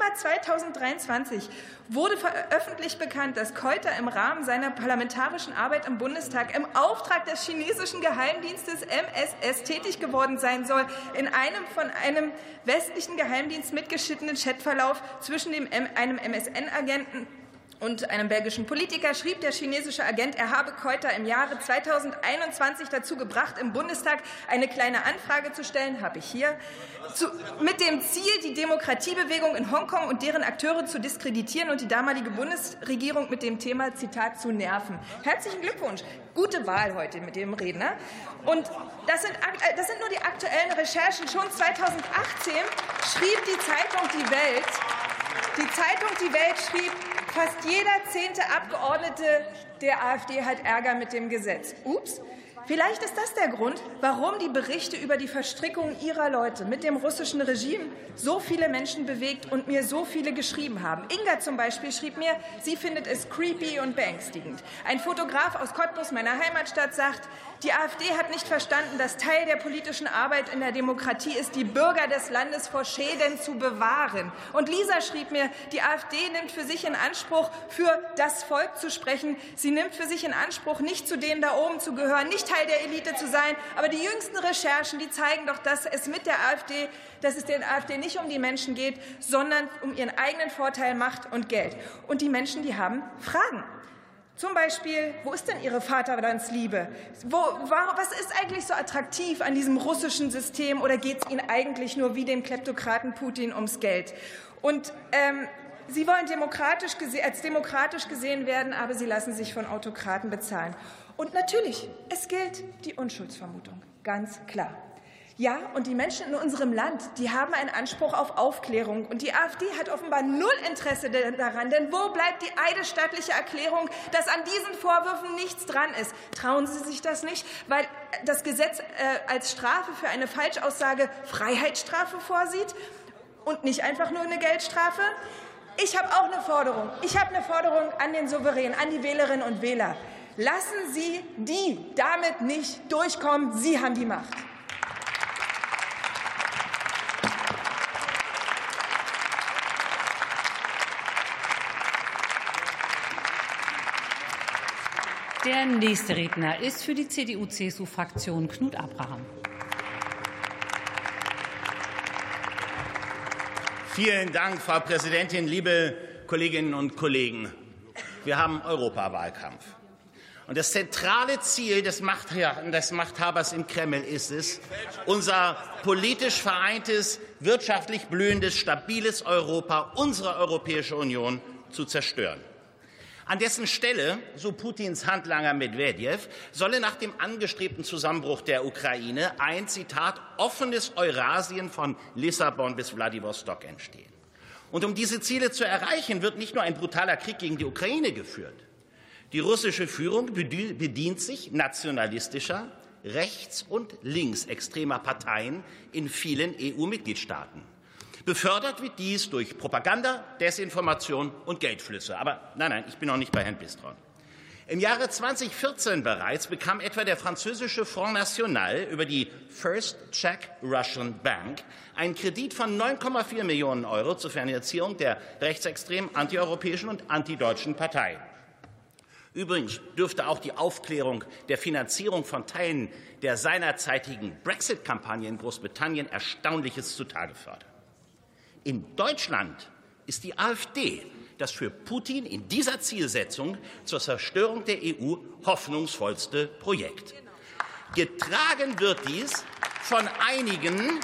2023 wurde öffentlich bekannt, dass Keuter im Rahmen seiner parlamentarischen Arbeit im Bundestag im Auftrag des chinesischen Geheimdienstes MSS tätig geworden sein soll. In einem von einem westlichen Geheimdienst mitgeschnittenen Chatverlauf zwischen einem MSN-Agenten und einem belgischen Politiker schrieb der chinesische Agent, er habe Keuter im Jahre 2021 dazu gebracht, im Bundestag eine kleine Anfrage zu stellen, habe ich hier, mit dem Ziel, die Demokratiebewegung in Hongkong und deren Akteure zu diskreditieren und die damalige Bundesregierung mit dem Thema, Zitat, zu nerven. Herzlichen Glückwunsch. Gute Wahl heute mit dem Redner. Und das sind nur die aktuellen Recherchen. Schon 2018 schrieb die Zeitung Die Welt schrieb, fast jeder 10. Abgeordnete der AfD hat Ärger mit dem Gesetz. Ups. Vielleicht ist das der Grund, warum die Berichte über die Verstrickung ihrer Leute mit dem russischen Regime so viele Menschen bewegt und mir so viele geschrieben haben. Inga zum Beispiel schrieb mir, sie findet es creepy und beängstigend. Ein Fotograf aus Cottbus, meiner Heimatstadt, sagt, die AfD hat nicht verstanden, dass Teil der politischen Arbeit in der Demokratie ist, die Bürger des Landes vor Schäden zu bewahren. Und Lisa schrieb mir, die AfD nimmt für sich in Anspruch, für das Volk zu sprechen. Sie nimmt für sich in Anspruch, nicht zu denen da oben zu gehören, nicht Teil der Elite zu sein. Aber die jüngsten Recherchen, die zeigen doch, dass es den AfD nicht um die Menschen geht, sondern um ihren eigenen Vorteil, Macht und Geld. Und die Menschen, die haben Fragen. Zum Beispiel, wo ist denn Ihre Vaterlandsliebe? Was ist eigentlich so attraktiv an diesem russischen System? Oder geht es Ihnen eigentlich nur wie dem Kleptokraten Putin ums Geld? Und Sie wollen als demokratisch gesehen werden, aber Sie lassen sich von Autokraten bezahlen. Und natürlich, es gilt die Unschuldsvermutung, ganz klar. Ja, und die Menschen in unserem Land, die haben einen Anspruch auf Aufklärung. Und die AfD hat offenbar null Interesse daran. Denn wo bleibt die eidesstattliche Erklärung, dass an diesen Vorwürfen nichts dran ist? Trauen Sie sich das nicht? Weil das Gesetz als Strafe für eine Falschaussage Freiheitsstrafe vorsieht und nicht einfach nur eine Geldstrafe? Ich habe auch eine Forderung. Ich habe eine Forderung an den Souverän, an die Wählerinnen und Wähler. Lassen Sie die damit nicht durchkommen. Sie haben die Macht. Der nächste Redner ist für die CDU-CSU-Fraktion Knut Abraham. Vielen Dank, Frau Präsidentin, liebe Kolleginnen und Kollegen. Wir haben Europawahlkampf. Und das zentrale Ziel des Machthabers im Kreml ist es, unser politisch vereintes, wirtschaftlich blühendes, stabiles Europa, unsere Europäische Union zu zerstören. An dessen Stelle, so Putins Handlanger Medwedew, solle nach dem angestrebten Zusammenbruch der Ukraine ein, Zitat, offenes Eurasien von Lissabon bis Wladiwostok entstehen. Und um diese Ziele zu erreichen, wird nicht nur ein brutaler Krieg gegen die Ukraine geführt. Die russische Führung bedient sich nationalistischer, rechts- und linksextremer Parteien in vielen EU-Mitgliedstaaten. Befördert wird dies durch Propaganda, Desinformation und Geldflüsse. Aber nein, ich bin noch nicht bei Herrn Bistron. Im Jahre 2014 bereits bekam etwa der französische Front National über die First Czech Russian Bank einen Kredit von 9,4 Millionen € zur Finanzierung der rechtsextremen, antieuropäischen und antideutschen Partei. Übrigens dürfte auch die Aufklärung der Finanzierung von Teilen der seinerzeitigen Brexit-Kampagne in Großbritannien Erstaunliches zutage fördern. In Deutschland ist die AfD das für Putin in dieser Zielsetzung zur Zerstörung der EU hoffnungsvollste Projekt. Getragen wird dies von einigen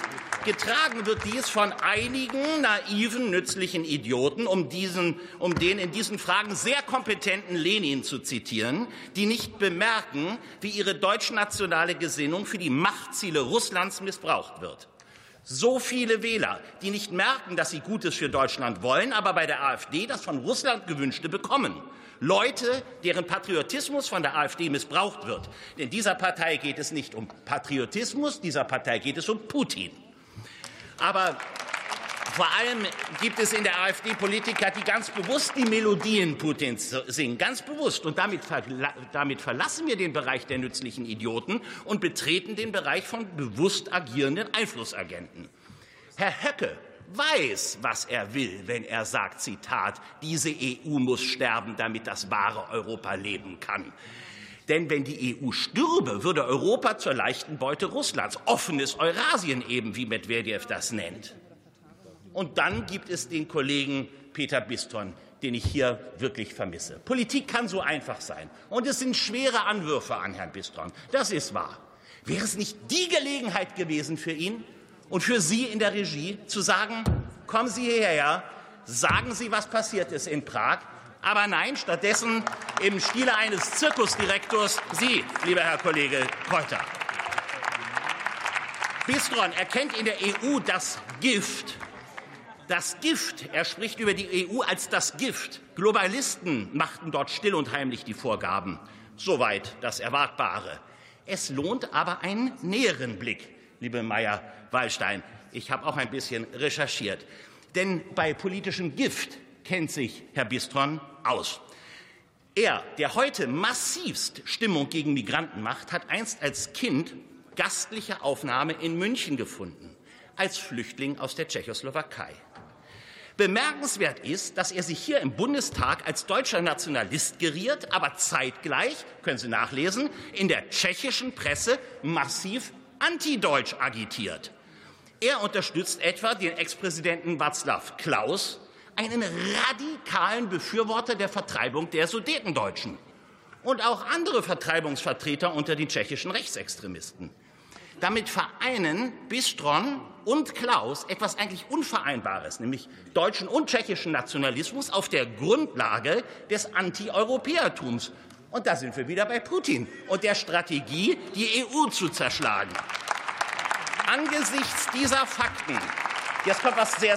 naiven, nützlichen Idioten, um den in diesen Fragen sehr kompetenten Lenin zu zitieren, die nicht bemerken, wie ihre deutschnationale Gesinnung für die Machtziele Russlands missbraucht wird. So viele Wähler, die nicht merken, dass sie Gutes für Deutschland wollen, aber bei der AfD das von Russland Gewünschte bekommen. Leute, deren Patriotismus von der AfD missbraucht wird. Denn dieser Partei geht es nicht um Patriotismus, dieser Partei geht es um Putin. Aber vor allem gibt es in der AfD Politiker, die ganz bewusst die Melodien Putins singen, ganz bewusst. Und damit verlassen wir den Bereich der nützlichen Idioten und betreten den Bereich von bewusst agierenden Einflussagenten. Herr Höcke weiß, was er will, wenn er sagt, Zitat, diese EU muss sterben, damit das wahre Europa leben kann. Denn wenn die EU stürbe, würde Europa zur leichten Beute Russlands, offenes Eurasien eben, wie Medwedew das nennt. Und dann gibt es den Kollegen Peter Bistron, den ich hier wirklich vermisse. Politik kann so einfach sein. Und es sind schwere Anwürfe an Herrn Bistron. Das ist wahr. Wäre es nicht die Gelegenheit gewesen für ihn und für Sie in der Regie, zu sagen, kommen Sie hierher, sagen Sie, was passiert ist in Prag. Aber nein, stattdessen im Stile eines Zirkusdirektors Sie, lieber Herr Kollege Keuter. Bistron erkennt in der EU das Gift. Das Gift, er spricht über die EU als das Gift. Globalisten machten dort still und heimlich die Vorgaben. Soweit das Erwartbare. Es lohnt aber einen näheren Blick, liebe Meyer-Wallstein. Ich habe auch ein bisschen recherchiert. Denn bei politischem Gift kennt sich Herr Bistron aus. Er, der heute massivst Stimmung gegen Migranten macht, hat einst als Kind gastliche Aufnahme in München gefunden, als Flüchtling aus der Tschechoslowakei. Bemerkenswert ist, dass er sich hier im Bundestag als deutscher Nationalist geriert, aber zeitgleich, können Sie nachlesen, in der tschechischen Presse massiv antideutsch agitiert. Er unterstützt etwa den Ex-Präsidenten Václav Klaus, einen radikalen Befürworter der Vertreibung der Sudetendeutschen und auch andere Vertreibungsvertreter unter den tschechischen Rechtsextremisten. Damit vereinen Bistron und Klaus etwas eigentlich Unvereinbares, nämlich deutschen und tschechischen Nationalismus auf der Grundlage des Anti-Europäertums. Und da sind wir wieder bei Putin und der Strategie, die EU zu zerschlagen. Angesichts dieser Fakten, jetzt kommt was sehr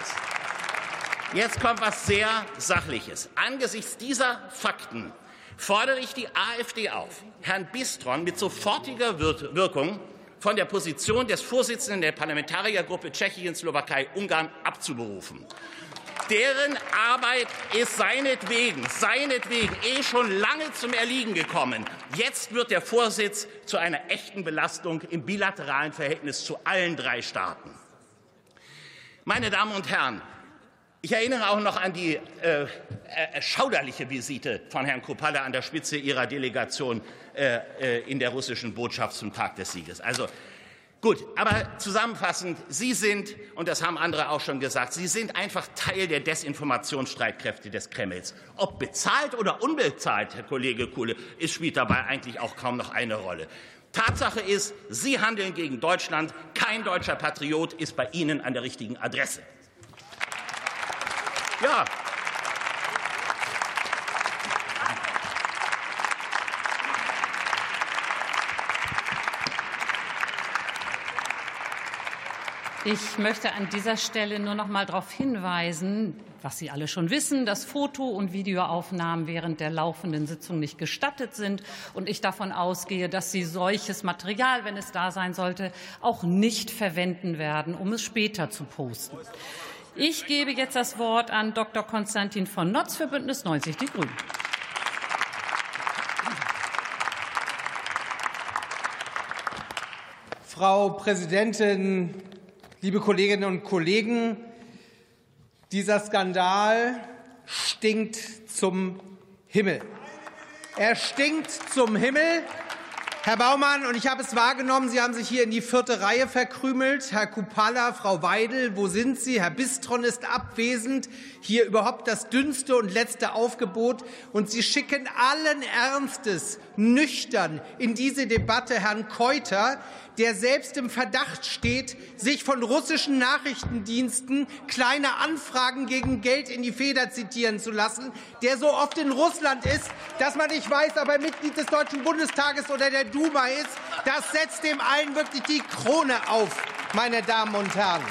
Sachliches. Angesichts dieser Fakten fordere ich die AfD auf, Herrn Bistron mit sofortiger Wirkung von der Position des Vorsitzenden der Parlamentariergruppe Tschechien, Slowakei, Ungarn abzuberufen. Deren Arbeit ist seinetwegen schon lange zum Erliegen gekommen. Jetzt wird der Vorsitz zu einer echten Belastung im bilateralen Verhältnis zu allen drei Staaten. Meine Damen und Herren, ich erinnere auch noch an die schauderliche Visite von Herrn Kruppalla an der Spitze Ihrer Delegation in der russischen Botschaft zum Tag des Sieges. Also Gut, aber zusammenfassend, Sie sind, und das haben andere auch schon gesagt, Sie sind einfach Teil der Desinformationsstreitkräfte des Kremls. Ob bezahlt oder unbezahlt, Herr Kollege Kuhle, spielt dabei eigentlich auch kaum noch eine Rolle. Tatsache ist, Sie handeln gegen Deutschland. Kein deutscher Patriot ist bei Ihnen an der richtigen Adresse. Ja. Ich möchte an dieser Stelle nur noch mal darauf hinweisen, was Sie alle schon wissen, dass Foto- und Videoaufnahmen während der laufenden Sitzung nicht gestattet sind und ich davon ausgehe, dass Sie solches Material, wenn es da sein sollte, auch nicht verwenden werden, um es später zu posten. Ich gebe jetzt das Wort an Dr. Konstantin von Notz für Bündnis 90 Die Grünen. Frau Präsidentin, liebe Kolleginnen und Kollegen! Dieser Skandal stinkt zum Himmel. Er stinkt zum Himmel. Herr Baumann, und ich habe es wahrgenommen, Sie haben sich hier in die 4. Reihe verkrümelt. Herr Kupala, Frau Weidel, wo sind Sie? Herr Bistron ist abwesend. Hier überhaupt das dünnste und letzte Aufgebot. Und Sie schicken allen Ernstes nüchtern in diese Debatte Herrn Keuter, der selbst im Verdacht steht, sich von russischen Nachrichtendiensten kleine Anfragen gegen Geld in die Feder zitieren zu lassen, der so oft in Russland ist, dass man nicht weiß, ob er Mitglied des Deutschen Bundestages oder der Duma ist. Das setzt dem allen wirklich die Krone auf, meine Damen und Herren.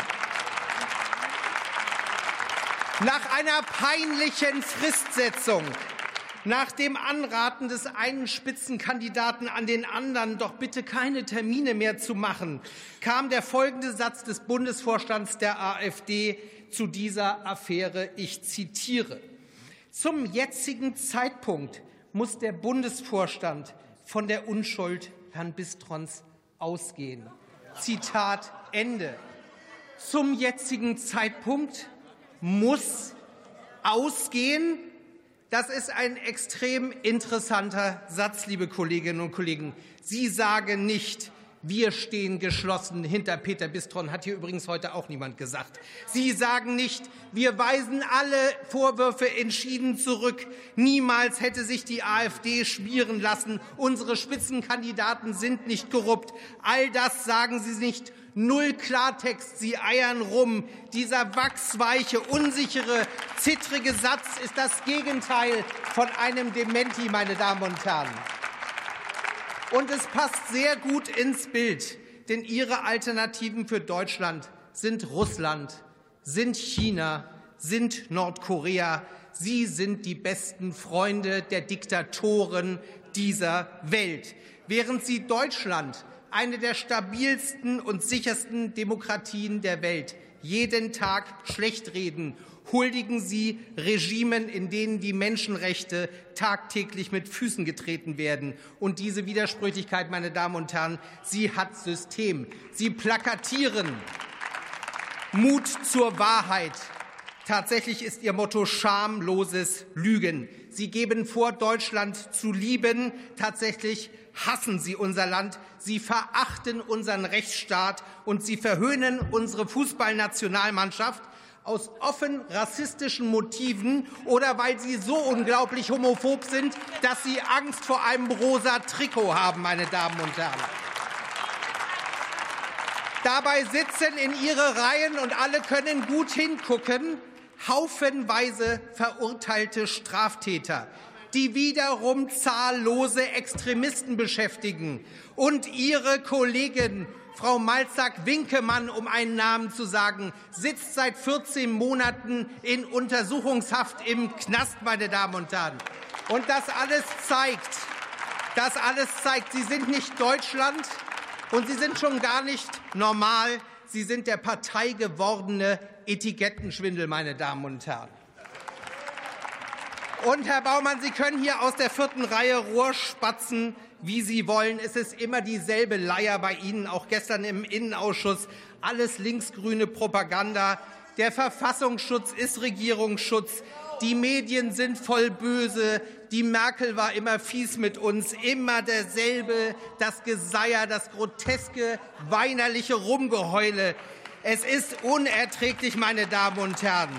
Nach einer peinlichen Fristsetzung, nach dem Anraten des einen Spitzenkandidaten an den anderen, doch bitte keine Termine mehr zu machen, kam der folgende Satz des Bundesvorstands der AfD zu dieser Affäre. Ich zitiere: Zum jetzigen Zeitpunkt muss der Bundesvorstand von der Unschuld Herrn Bistrons ausgehen. Zitat Ende. Zum jetzigen Zeitpunkt muss ausgehen. Das ist ein extrem interessanter Satz, liebe Kolleginnen und Kollegen. Sie sagen nicht, wir stehen geschlossen hinter Peter Bistron, hat hier übrigens heute auch niemand gesagt. Sie sagen nicht, wir weisen alle Vorwürfe entschieden zurück. Niemals hätte sich die AfD schmieren lassen. Unsere Spitzenkandidaten sind nicht korrupt. All das sagen Sie nicht. Null Klartext, Sie eiern rum. Dieser wachsweiche, unsichere, zittrige Satz ist das Gegenteil von einem Dementi, meine Damen und Herren. Und es passt sehr gut ins Bild, denn Ihre Alternativen für Deutschland sind Russland, sind China, sind Nordkorea. Sie sind die besten Freunde der Diktatoren dieser Welt. Während Sie Deutschland, eine der stabilsten und sichersten Demokratien der Welt, jeden Tag schlecht reden, huldigen Sie Regimen, in denen die Menschenrechte tagtäglich mit Füßen getreten werden. Und diese Widersprüchlichkeit, meine Damen und Herren, sie hat System. Sie plakatieren Mut zur Wahrheit. Tatsächlich ist Ihr Motto schamloses Lügen. Sie geben vor, Deutschland zu lieben. Tatsächlich hassen Sie unser Land. Sie verachten unseren Rechtsstaat und Sie verhöhnen unsere Fußballnationalmannschaft aus offen rassistischen Motiven oder weil Sie so unglaublich homophob sind, dass Sie Angst vor einem rosa Trikot haben, meine Damen und Herren. Dabei sitzen in Ihre Reihen, und alle können gut hingucken, haufenweise verurteilte Straftäter, die wiederum zahllose Extremisten beschäftigen. Und Ihre Kollegin Frau Malzack-Winkemann, um einen Namen zu sagen, sitzt seit 14 Monaten in Untersuchungshaft im Knast, meine Damen und Herren. Und das alles zeigt, Sie sind nicht Deutschland und Sie sind schon gar nicht normal. Sie sind der parteigewordene Etikettenschwindel, meine Damen und Herren. Und, Herr Baumann, Sie können hier aus der 4. Reihe Rohrspatzen, wie Sie wollen. Es ist immer dieselbe Leier bei Ihnen, auch gestern im Innenausschuss. Alles linksgrüne Propaganda. Der Verfassungsschutz ist Regierungsschutz. Die Medien sind voll böse. Die Merkel war immer fies mit uns, immer derselbe, das Geseier, das groteske, weinerliche Rumgeheule. Es ist unerträglich, meine Damen und Herren.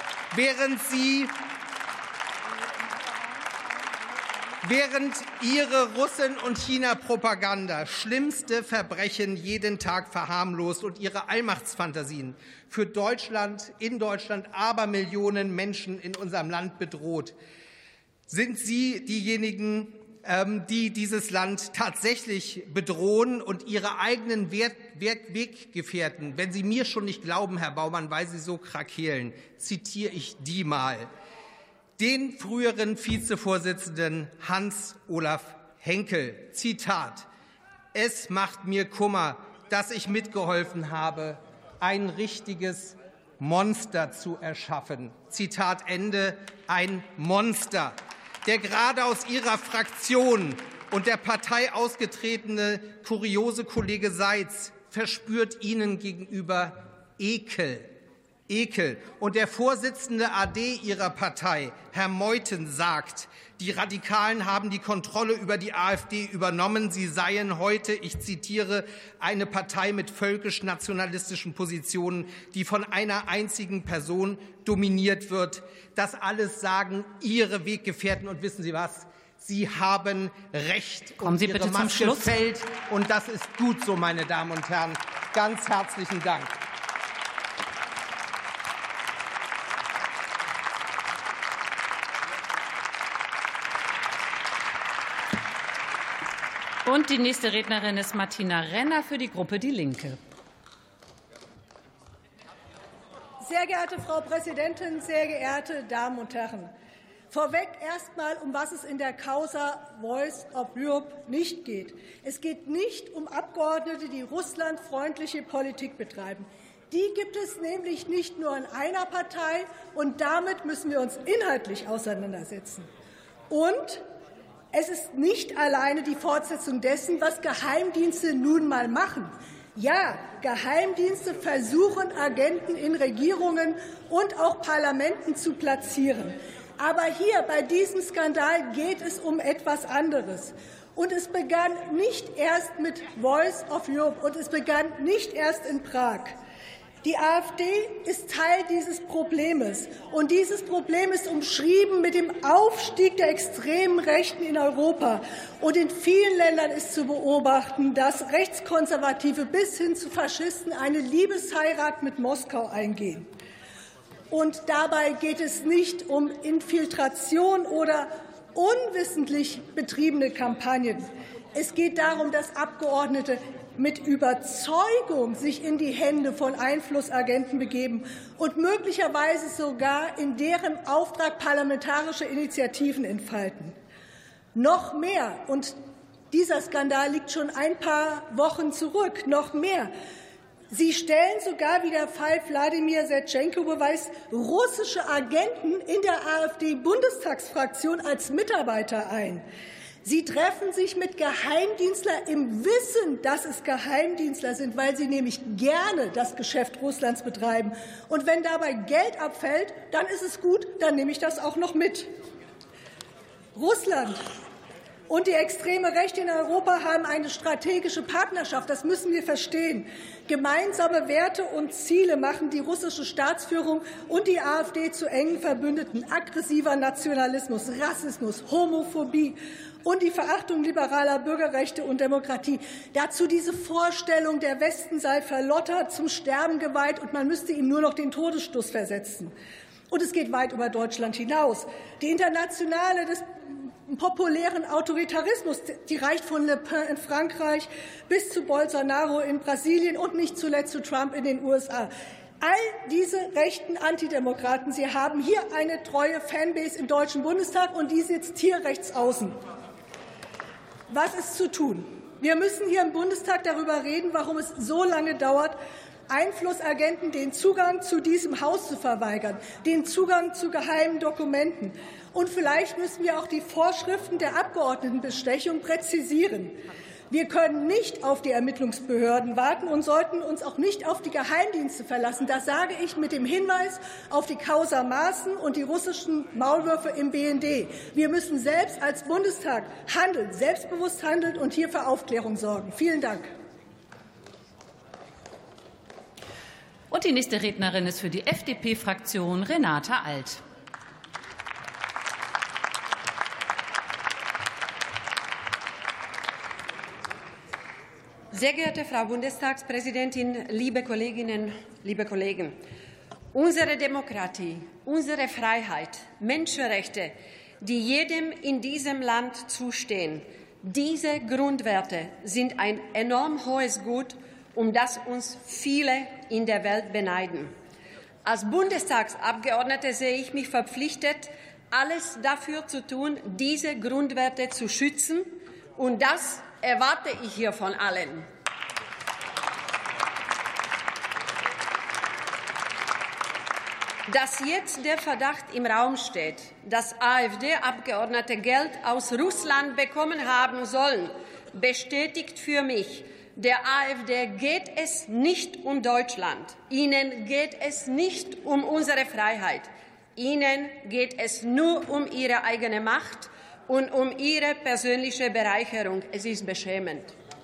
Während Ihre Russen- und China-Propaganda schlimmste Verbrechen jeden Tag verharmlost und Ihre Allmachtsfantasien für Deutschland, in Deutschland, aber Millionen Menschen in unserem Land bedroht, sind Sie diejenigen, die dieses Land tatsächlich bedrohen und Ihre eigenen Weggefährten, wenn Sie mir schon nicht glauben, Herr Baumann, weil Sie so krakeelen, zitiere ich die mal. Den früheren Vizevorsitzenden Hans-Olaf Henkel, Zitat: Es macht mir Kummer, dass ich mitgeholfen habe, ein richtiges Monster zu erschaffen. Zitat Ende, ein Monster. Der gerade aus Ihrer Fraktion und der Partei ausgetretene kuriose Kollege Seitz verspürt Ihnen gegenüber Ekel. Und der Vorsitzende AD Ihrer Partei, Herr Meuthen, sagt, die Radikalen haben die Kontrolle über die AfD übernommen. Sie seien heute, ich zitiere, eine Partei mit völkisch-nationalistischen Positionen, die von einer einzigen Person dominiert wird. Das alles sagen Ihre Weggefährten. Und wissen Sie was? Sie haben recht. Kommen Sie bitte zum Schluss. Fällt. Und das ist gut so, meine Damen und Herren. Ganz herzlichen Dank. Und die nächste Rednerin ist Martina Renner für die Gruppe Die Linke. Sehr geehrte Frau Präsidentin, sehr geehrte Damen und Herren! Vorweg erst einmal, um was es in der Causa Voice of Europe nicht geht. Es geht nicht um Abgeordnete, die russlandfreundliche Politik betreiben. Die gibt es nämlich nicht nur in einer Partei, und damit müssen wir uns inhaltlich auseinandersetzen. Und es ist nicht alleine die Fortsetzung dessen, was Geheimdienste nun mal machen. Ja, Geheimdienste versuchen, Agenten in Regierungen und auch Parlamenten zu platzieren. Aber hier bei diesem Skandal geht es um etwas anderes. Und es begann nicht erst mit Voice of Europe und es begann nicht erst in Prag. Die AfD ist Teil dieses Problems. Und dieses Problem ist umschrieben mit dem Aufstieg der extremen Rechten in Europa. Und in vielen Ländern ist zu beobachten, dass Rechtskonservative bis hin zu Faschisten eine Liebesheirat mit Moskau eingehen. Und dabei geht es nicht um Infiltration oder unwissentlich betriebene Kampagnen. Es geht darum, dass Abgeordnete mit Überzeugung sich in die Hände von Einflussagenten begeben und möglicherweise sogar in deren Auftrag parlamentarische Initiativen entfalten. Noch mehr, und dieser Skandal liegt schon ein paar Wochen zurück, noch mehr. Sie stellen sogar, wie der Fall Wladimir Setschenko beweist, russische Agenten in der AfD-Bundestagsfraktion als Mitarbeiter ein. Sie treffen sich mit Geheimdienstlern im Wissen, dass es Geheimdienstler sind, weil sie nämlich gerne das Geschäft Russlands betreiben. Und wenn dabei Geld abfällt, dann ist es gut, dann nehme ich das auch noch mit. Russland und die extreme Rechte in Europa haben eine strategische Partnerschaft. Das müssen wir verstehen. Gemeinsame Werte und Ziele machen die russische Staatsführung und die AfD zu engen Verbündeten. Aggressiver Nationalismus, Rassismus, Homophobie und die Verachtung liberaler Bürgerrechte und Demokratie. Dazu diese Vorstellung, der Westen sei verlottert, zum Sterben geweiht und man müsste ihm nur noch den Todesstoß versetzen. Und es geht weit über Deutschland hinaus. Die Internationale des populären Autoritarismus, die reicht von Le Pen in Frankreich bis zu Bolsonaro in Brasilien und nicht zuletzt zu Trump in den USA. All diese rechten Antidemokraten, sie haben hier eine treue Fanbase im Deutschen Bundestag, und die sitzt hier rechts außen. Was ist zu tun? Wir müssen hier im Bundestag darüber reden, warum es so lange dauert, Einflussagenten den Zugang zu diesem Haus zu verweigern, den Zugang zu geheimen Dokumenten. Und vielleicht müssen wir auch die Vorschriften der Abgeordnetenbestechung präzisieren. Wir können nicht auf die Ermittlungsbehörden warten und sollten uns auch nicht auf die Geheimdienste verlassen. Das sage ich mit dem Hinweis auf die Causa Maaßen und die russischen Maulwürfe im BND. Wir müssen selbst als Bundestag handeln, selbstbewusst handeln und hier für Aufklärung sorgen. Vielen Dank. Und die nächste Rednerin ist für die FDP-Fraktion Renate Alt. Sehr geehrte Frau Bundestagspräsidentin, liebe Kolleginnen, liebe Kollegen! Unsere Demokratie, unsere Freiheit, Menschenrechte, die jedem in diesem Land zustehen, diese Grundwerte sind ein enorm hohes Gut, um das uns viele in der Welt beneiden. Als Bundestagsabgeordnete sehe ich mich verpflichtet, alles dafür zu tun, diese Grundwerte zu schützen, und das erwarte ich hier von allen. Dass jetzt der Verdacht im Raum steht, dass AfD-Abgeordnete Geld aus Russland bekommen haben sollen, bestätigt für mich, der AfD geht es nicht um Deutschland. Ihnen geht es nicht um unsere Freiheit. Ihnen geht es nur um ihre eigene Macht und um ihre persönliche Bereicherung. Es ist beschämend.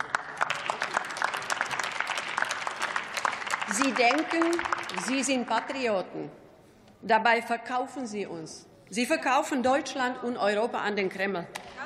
Sie denken, Sie sind Patrioten. Dabei verkaufen Sie uns. Sie verkaufen Deutschland und Europa an den Kreml.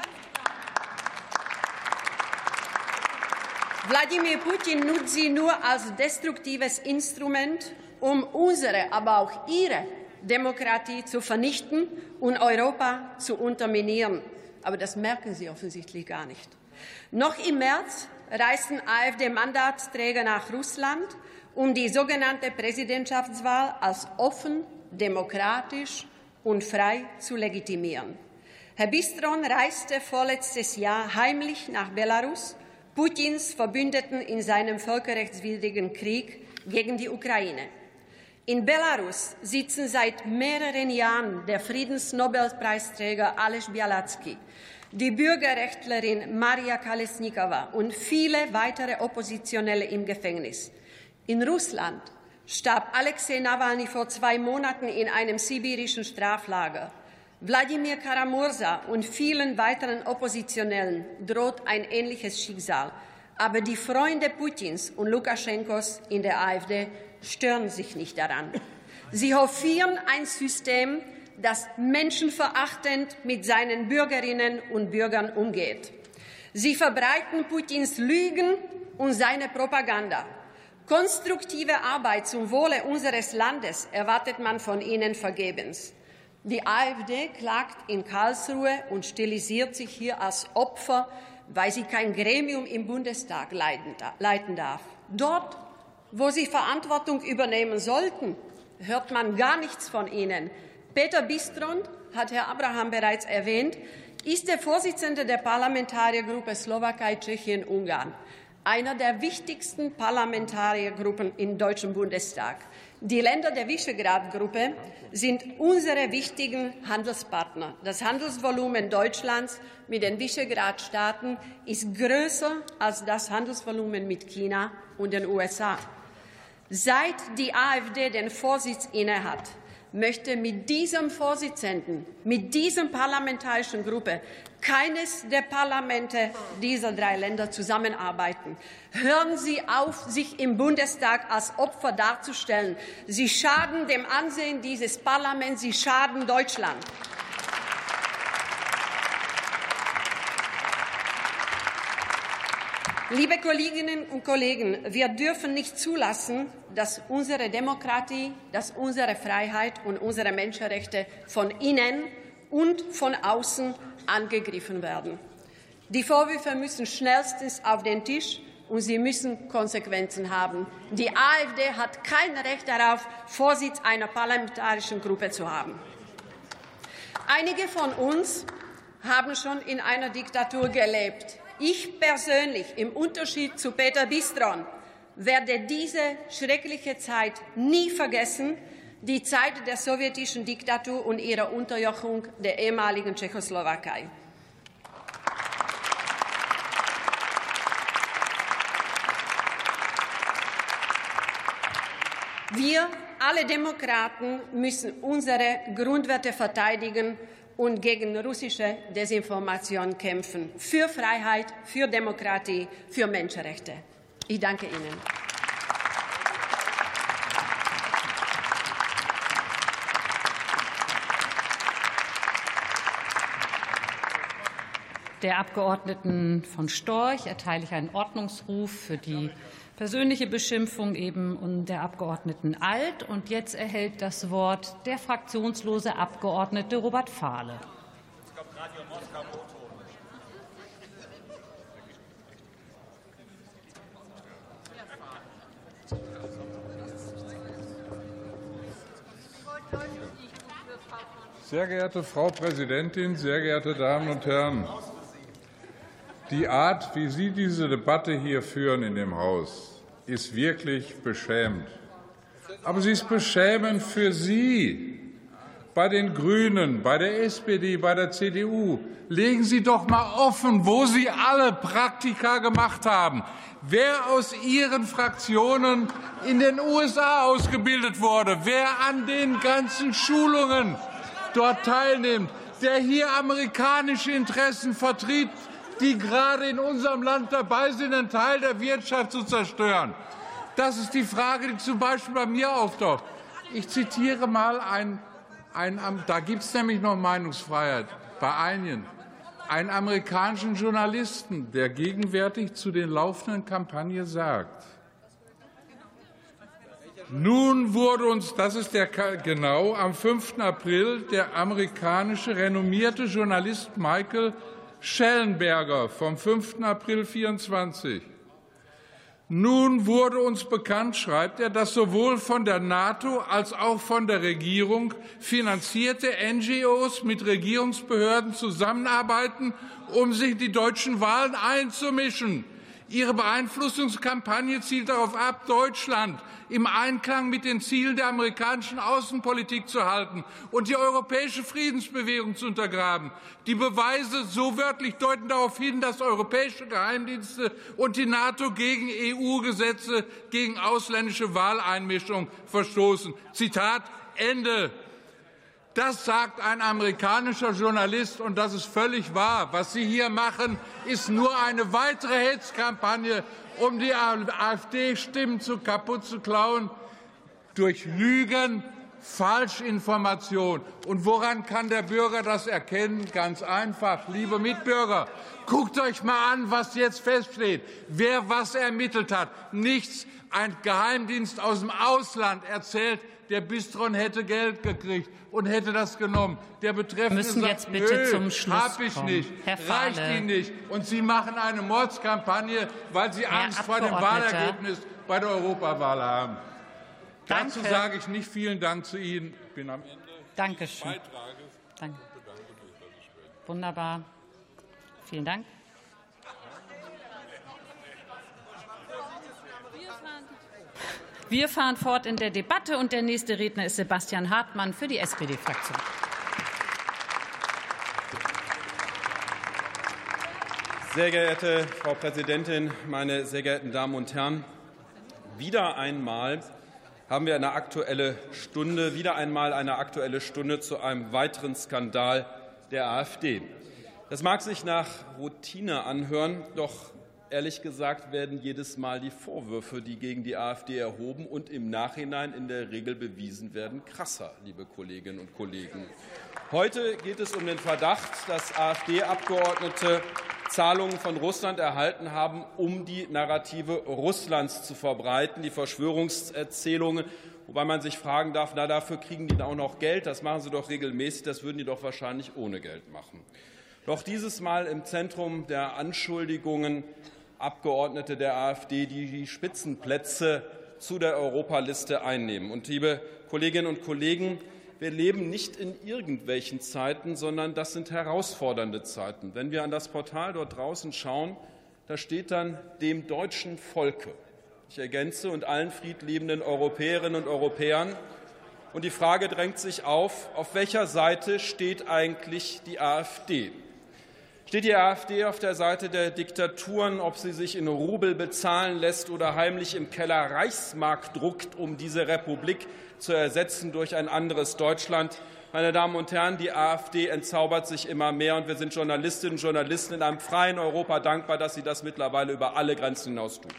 Wladimir Putin nutzt sie nur als destruktives Instrument, um unsere, aber auch Ihre Demokratie zu vernichten und Europa zu unterminieren. Aber das merken Sie offensichtlich gar nicht. Noch im März reisten AfD-Mandatsträger nach Russland, um die sogenannte Präsidentschaftswahl als offen, demokratisch und frei zu legitimieren. Herr Bistron reiste vorletztes Jahr heimlich nach Belarus, Putins Verbündeten in seinem völkerrechtswidrigen Krieg gegen die Ukraine. In Belarus sitzen seit mehreren Jahren der Friedensnobelpreisträger Ales Bialatski, die Bürgerrechtlerin Maria Kolesnikova und viele weitere Oppositionelle im Gefängnis. In Russland starb Alexei Nawalny vor 2 Monaten in einem sibirischen Straflager. Wladimir Karamursa und vielen weiteren Oppositionellen droht ein ähnliches Schicksal. Aber die Freunde Putins und Lukaschenkos in der AfD stören sich nicht daran. Sie hofieren ein System, das menschenverachtend mit seinen Bürgerinnen und Bürgern umgeht. Sie verbreiten Putins Lügen und seine Propaganda. Konstruktive Arbeit zum Wohle unseres Landes erwartet man von ihnen vergebens. Die AfD klagt in Karlsruhe und stilisiert sich hier als Opfer, weil sie kein Gremium im Bundestag leiten darf. Dort, wo sie Verantwortung übernehmen sollten, hört man gar nichts von ihnen. Peter Bistron, hat Herr Abraham bereits erwähnt, ist der Vorsitzende der Parlamentariergruppe Slowakei, Tschechien, Ungarn, einer der wichtigsten Parlamentariergruppen im Deutschen Bundestag. Die Länder der Visegrad-Gruppe sind unsere wichtigen Handelspartner. Das Handelsvolumen Deutschlands mit den Visegrad-Staaten ist größer als das Handelsvolumen mit China und den USA. Seit die AfD den Vorsitz innehat, möchte mit diesem Vorsitzenden, mit dieser parlamentarischen Gruppe keines der Parlamente dieser 3 Länder zusammenarbeiten. Hören Sie auf, sich im Bundestag als Opfer darzustellen. Sie schaden dem Ansehen dieses Parlaments, Sie schaden Deutschland. Liebe Kolleginnen und Kollegen, wir dürfen nicht zulassen, dass unsere Demokratie, dass unsere Freiheit und unsere Menschenrechte von innen und von außen angegriffen werden. Die Vorwürfe müssen schnellstens auf den Tisch und sie müssen Konsequenzen haben. Die AfD hat kein Recht darauf, Vorsitz einer parlamentarischen Gruppe zu haben. Einige von uns haben schon in einer Diktatur gelebt. Ich persönlich, im Unterschied zu Peter Bistron, werde diese schreckliche Zeit nie vergessen, die Zeit der sowjetischen Diktatur und ihrer Unterjochung der ehemaligen Tschechoslowakei. Wir, alle Demokraten, müssen unsere Grundwerte verteidigen und gegen russische Desinformation kämpfen. Für Freiheit, für Demokratie, für Menschenrechte. Ich danke Ihnen. Der Abgeordneten von Storch erteile ich einen Ordnungsruf für die persönliche Beschimpfung eben und der Abgeordneten Alt. Und jetzt erhält das Wort der fraktionslose Abgeordnete Robert Fahle. Sehr geehrte Frau Präsidentin, sehr geehrte Damen und Herren! Die Art, wie Sie diese Debatte hier führen in dem Haus, ist wirklich beschämend. Aber sie ist beschämend für Sie. Bei den Grünen, bei der SPD, bei der CDU. Legen Sie doch mal offen, wo Sie alle Praktika gemacht haben. Wer aus Ihren Fraktionen in den USA ausgebildet wurde, wer an den ganzen Schulungen dort teilnimmt, der hier amerikanische Interessen vertritt, die gerade in unserem Land dabei sind, einen Teil der Wirtschaft zu zerstören. Das ist die Frage, die zum Beispiel bei mir auftaucht. Ich zitiere mal da gibt es nämlich noch Meinungsfreiheit bei einigen, einen amerikanischen Journalisten, der gegenwärtig zu den laufenden Kampagnen sagt: Nun wurde uns, das ist am 5. April der amerikanische renommierte Journalist Michael Schellenberger vom 5. April 24. Nun wurde uns bekannt, schreibt er, dass sowohl von der NATO als auch von der Regierung finanzierte NGOs mit Regierungsbehörden zusammenarbeiten, um sich in die deutschen Wahlen einzumischen. Ihre Beeinflussungskampagne zielt darauf ab, Deutschland im Einklang mit den Zielen der amerikanischen Außenpolitik zu halten und die europäische Friedensbewegung zu untergraben. Die Beweise so wörtlich deuten darauf hin, dass europäische Geheimdienste und die NATO gegen EU-Gesetze gegen ausländische Wahleinmischung verstoßen. Zitat Ende. Das sagt ein amerikanischer Journalist, und das ist völlig wahr. Was Sie hier machen, ist nur eine weitere Hetzkampagne, um die AfD-Stimmen kaputt zu klauen, durch Lügen, Falschinformation. Und woran kann der Bürger das erkennen? Ganz einfach, liebe Mitbürger, guckt euch mal an, was jetzt feststeht, wer was ermittelt hat. Nichts. Ein Geheimdienst aus dem Ausland erzählt, der Bistron hätte Geld gekriegt und hätte das genommen. Der Betreffende müssen sagt, jetzt bitte zum Schluss hab ich kommen. nicht, Herr reicht Fahle. Ihnen nicht. Und Sie machen eine Mordskampagne, weil Sie Angst vor dem Wahlergebnis bei der Europawahl haben. Danke. Dazu sage ich nicht vielen Dank zu Ihnen. Ich bin am Ende Dankeschön. des Beitrages. Danke. Wunderbar. Vielen Dank. Wir fahren fort in der Debatte, und der nächste Redner ist Sebastian Hartmann für die SPD-Fraktion. Sehr geehrte Frau Präsidentin, meine sehr geehrten Damen und Herren! Wieder einmal haben wir eine Aktuelle Stunde zu einem weiteren Skandal der AfD. Das mag sich nach Routine anhören, doch ehrlich gesagt werden jedes Mal die Vorwürfe, die gegen die AfD erhoben und im Nachhinein in der Regel bewiesen werden, krasser, liebe Kolleginnen und Kollegen. Heute geht es um den Verdacht, dass AfD-Abgeordnete Zahlungen von Russland erhalten haben, um die Narrative Russlands zu verbreiten, die Verschwörungserzählungen, wobei man sich fragen darf, dafür kriegen die auch noch Geld, das machen sie doch regelmäßig, das würden die doch wahrscheinlich ohne Geld machen. Doch dieses Mal im Zentrum der Anschuldigungen Abgeordnete der AfD, die die Spitzenplätze zu der Europaliste einnehmen. Und liebe Kolleginnen und Kollegen, wir leben nicht in irgendwelchen Zeiten, sondern das sind herausfordernde Zeiten. Wenn wir an das Portal dort draußen schauen, da steht dann dem deutschen Volke. Ich ergänze, und allen friedliebenden Europäerinnen und Europäern. Und die Frage drängt sich auf welcher Seite steht eigentlich die AfD? Steht die AfD auf der Seite der Diktaturen, ob sie sich in Rubel bezahlen lässt oder heimlich im Keller Reichsmark druckt, um diese Republik zu ersetzen durch ein anderes Deutschland? Meine Damen und Herren, die AfD entzaubert sich immer mehr, und wir sind Journalistinnen und Journalisten in einem freien Europa dankbar, dass sie das mittlerweile über alle Grenzen hinaus tun.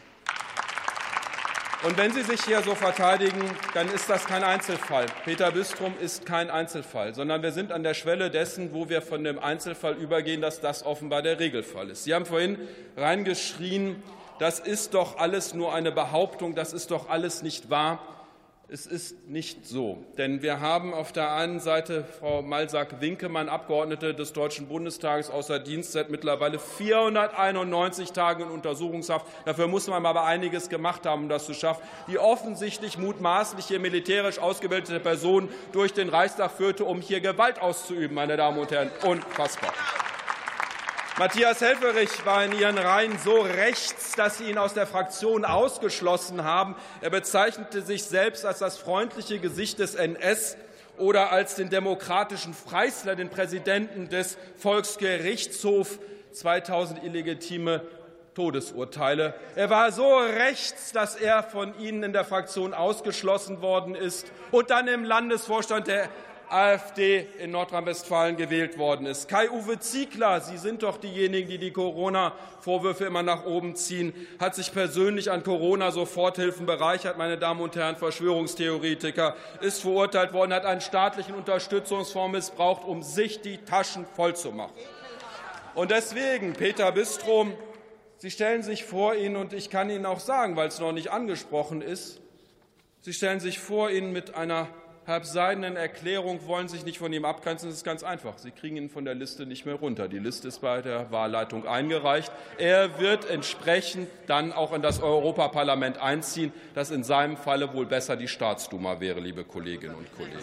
Und wenn Sie sich hier so verteidigen, dann ist das kein Einzelfall. Peter Bistrom ist kein Einzelfall, sondern wir sind an der Schwelle dessen, wo wir von dem Einzelfall übergehen, dass das offenbar der Regelfall ist. Sie haben vorhin reingeschrien, das ist doch alles nur eine Behauptung, das ist doch alles nicht wahr. Es ist nicht so, denn wir haben auf der einen Seite Frau Malsack-Winkemann, Abgeordnete des Deutschen Bundestages außer Dienst, seit mittlerweile 491 Tagen in Untersuchungshaft. Dafür muss man aber einiges gemacht haben, um das zu schaffen. Die offensichtlich mutmaßliche militärisch ausgebildete Person durch den Reichstag führte, um hier Gewalt auszuüben, meine Damen und Herren. Unfassbar. Matthias Helfferich war in Ihren Reihen so rechts, dass Sie ihn aus der Fraktion ausgeschlossen haben. Er bezeichnete sich selbst als das freundliche Gesicht des NS oder als den demokratischen Freisler, den Präsidenten des Volksgerichtshofs, 2000 illegitime Todesurteile. Er war so rechts, dass er von Ihnen in der Fraktion ausgeschlossen worden ist und dann im Landesvorstand der AfD in Nordrhein-Westfalen gewählt worden ist. Kai-Uwe Ziegler, Sie sind doch diejenigen, die die Corona-Vorwürfe immer nach oben ziehen, hat sich persönlich an Corona-Soforthilfen bereichert, meine Damen und Herren, Verschwörungstheoretiker, ist verurteilt worden, hat einen staatlichen Unterstützungsfonds missbraucht, um sich die Taschen vollzumachen. Und deswegen, Peter Bistrom, Sie stellen sich vor Ihnen, und ich kann Ihnen auch sagen, weil es noch nicht angesprochen ist, Sie stellen sich vor Ihnen mit einer halbseidenen Erklärung, wollen sich nicht von ihm abgrenzen. Das ist ganz einfach. Sie kriegen ihn von der Liste nicht mehr runter. Die Liste ist bei der Wahlleitung eingereicht. Er wird entsprechend dann auch in das Europaparlament einziehen, das in seinem Falle wohl besser die Staatsduma wäre, liebe Kolleginnen und Kollegen.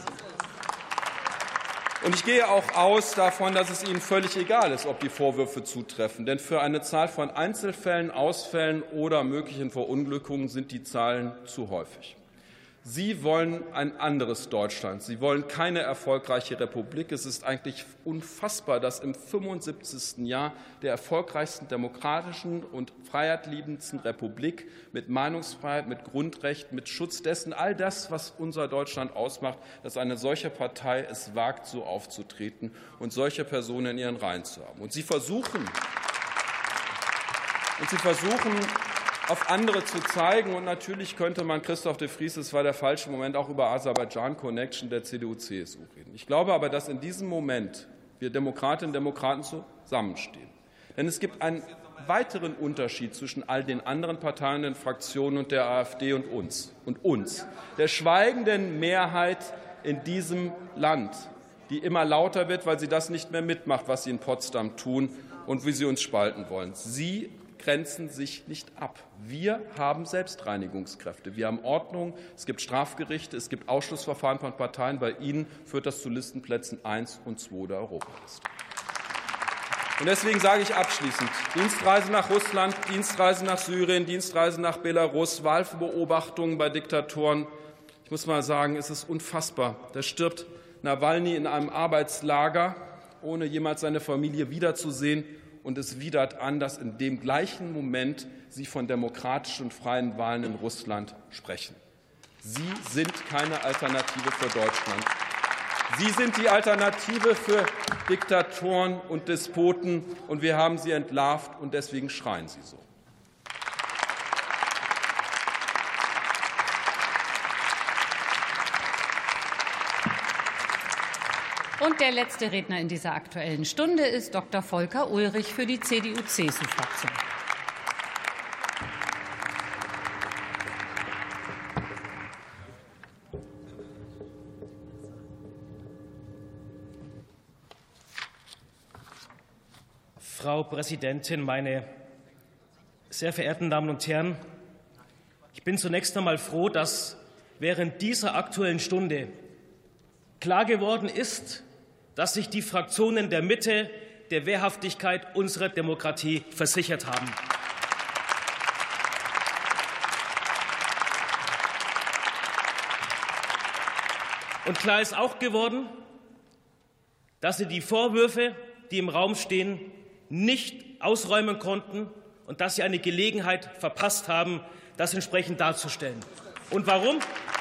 Und ich gehe auch aus davon, dass es Ihnen völlig egal ist, ob die Vorwürfe zutreffen. Denn für eine Zahl von Einzelfällen, Ausfällen oder möglichen Verunglückungen sind die Zahlen zu häufig. Sie wollen ein anderes Deutschland. Sie wollen keine erfolgreiche Republik. Es ist eigentlich unfassbar, dass im 75. Jahr der erfolgreichsten demokratischen und freiheitliebendsten Republik mit Meinungsfreiheit, mit Grundrecht, mit Schutz dessen, all das, was unser Deutschland ausmacht, dass eine solche Partei es wagt, so aufzutreten und solche Personen in ihren Reihen zu haben. Und sie versuchen auf andere zu zeigen. Und natürlich könnte man, Christoph de Vries, es war der falsche Moment, auch über Aserbaidschan-Connection der CDU-CSU reden. Ich glaube aber, dass in diesem Moment wir Demokratinnen und Demokraten zusammenstehen. Denn es gibt einen weiteren Unterschied zwischen all den anderen Parteien und Fraktionen und der AfD und uns, der schweigenden Mehrheit in diesem Land, die immer lauter wird, weil sie das nicht mehr mitmacht, was sie in Potsdam tun und wie sie uns spalten wollen. Sie grenzen sich nicht ab. Wir haben Selbstreinigungskräfte. Wir haben Ordnung. Es gibt Strafgerichte. Es gibt Ausschlussverfahren von Parteien. Bei Ihnen führt das zu Listenplätzen 1 und 2 der Europaliste. Und deswegen sage ich abschließend, Dienstreise nach Russland, Dienstreise nach Syrien, Dienstreise nach Belarus, Wahlbeobachtungen bei Diktatoren. Ich muss mal sagen, es ist unfassbar. Da stirbt Nawalny in einem Arbeitslager, ohne jemals seine Familie wiederzusehen. Und es widert an, dass in dem gleichen Moment Sie von demokratischen und freien Wahlen in Russland sprechen. Sie sind keine Alternative für Deutschland. Sie sind die Alternative für Diktatoren und Despoten, und wir haben sie entlarvt, und deswegen schreien Sie so. Und der letzte Redner in dieser Aktuellen Stunde ist Dr. Volker Ulrich für die CDU-CSU-Fraktion. Frau Präsidentin, meine sehr verehrten Damen und Herren! Ich bin zunächst einmal froh, dass während dieser Aktuellen Stunde klar geworden ist, dass sich die Fraktionen der Mitte der Wehrhaftigkeit unserer Demokratie versichert haben. Und klar ist auch geworden, dass sie die Vorwürfe, die im Raum stehen, nicht ausräumen konnten und dass Sie eine Gelegenheit verpasst haben, das entsprechend darzustellen. Und warum?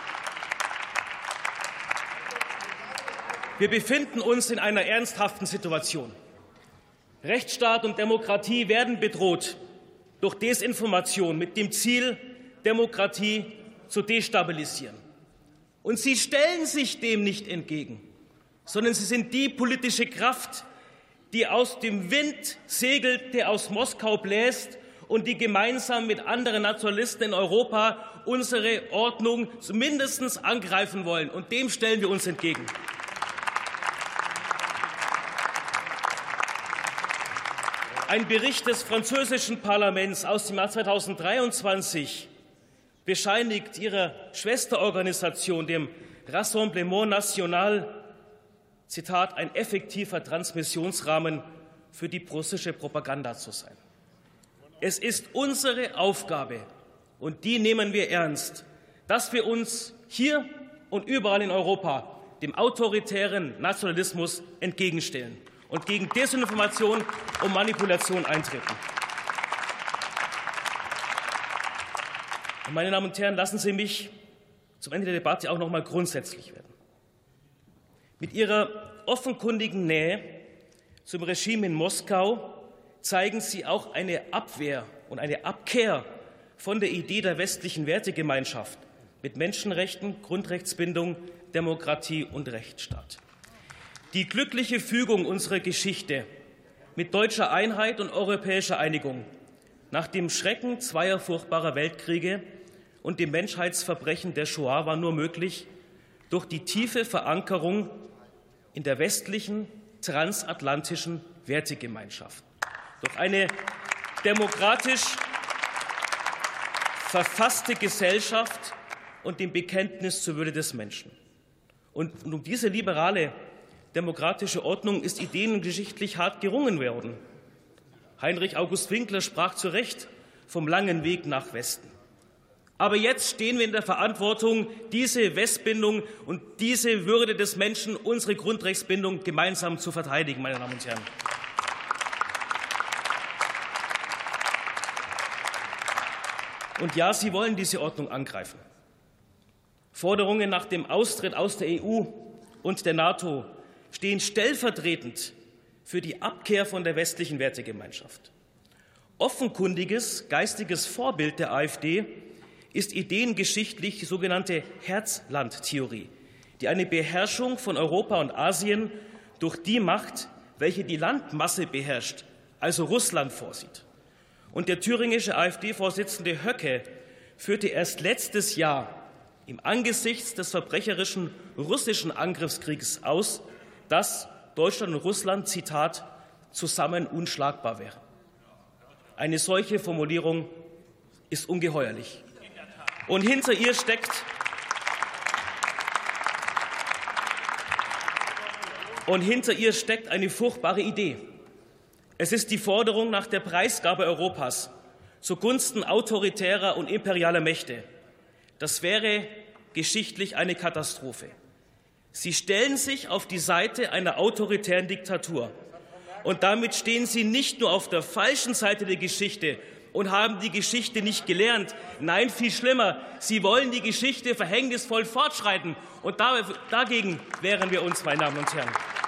Wir befinden uns in einer ernsthaften Situation. Rechtsstaat und Demokratie werden bedroht durch Desinformation mit dem Ziel, Demokratie zu destabilisieren. Und Sie stellen sich dem nicht entgegen, sondern Sie sind die politische Kraft, die aus dem Wind segelt, der aus Moskau bläst und die gemeinsam mit anderen Nationalisten in Europa unsere Ordnung zumindest angreifen wollen. Und dem stellen wir uns entgegen. Ein Bericht des französischen Parlaments aus dem Jahr 2023 bescheinigt ihrer Schwesterorganisation, dem Rassemblement National, Zitat, ein effektiver Transmissionsrahmen für die russische Propaganda zu sein. Es ist unsere Aufgabe, und die nehmen wir ernst, dass wir uns hier und überall in Europa dem autoritären Nationalismus entgegenstellen und gegen Desinformation und Manipulation eintreten. Und meine Damen und Herren, lassen Sie mich zum Ende der Debatte auch noch mal grundsätzlich werden. Mit Ihrer offenkundigen Nähe zum Regime in Moskau zeigen Sie auch eine Abwehr und eine Abkehr von der Idee der westlichen Wertegemeinschaft mit Menschenrechten, Grundrechtsbindung, Demokratie und Rechtsstaat. Die glückliche Fügung unserer Geschichte mit deutscher Einheit und europäischer Einigung nach dem Schrecken zweier furchtbarer Weltkriege und dem Menschheitsverbrechen der Shoah war nur möglich durch die tiefe Verankerung in der westlichen transatlantischen Wertegemeinschaft, durch eine demokratisch verfasste Gesellschaft und dem Bekenntnis zur Würde des Menschen. Und um diese liberale demokratische Ordnung ist ideengeschichtlich hart gerungen worden. Heinrich August Winkler sprach zu Recht vom langen Weg nach Westen. Aber jetzt stehen wir in der Verantwortung, diese Westbindung und diese Würde des Menschen, unsere Grundrechtsbindung gemeinsam zu verteidigen, meine Damen und Herren. Und ja, Sie wollen diese Ordnung angreifen. Forderungen nach dem Austritt aus der EU und der NATO stehen stellvertretend für die Abkehr von der westlichen Wertegemeinschaft. Offenkundiges geistiges Vorbild der AfD ist ideengeschichtlich die sogenannte Herzlandtheorie, die eine Beherrschung von Europa und Asien durch die Macht, welche die Landmasse beherrscht, also Russland, vorsieht. Und der thüringische AfD-Vorsitzende Höcke führte erst letztes Jahr im Angesichts des verbrecherischen russischen Angriffskrieges aus, dass Deutschland und Russland, Zitat, zusammen unschlagbar wären. Eine solche Formulierung ist ungeheuerlich. Und hinter ihr steckt eine furchtbare Idee. Es ist die Forderung nach der Preisgabe Europas zugunsten autoritärer und imperialer Mächte. Das wäre geschichtlich eine Katastrophe. Sie stellen sich auf die Seite einer autoritären Diktatur. Und damit stehen Sie nicht nur auf der falschen Seite der Geschichte und haben die Geschichte nicht gelernt. Nein, viel schlimmer, Sie wollen die Geschichte verhängnisvoll fortschreiten. Und dagegen wehren wir uns, meine Damen und Herren.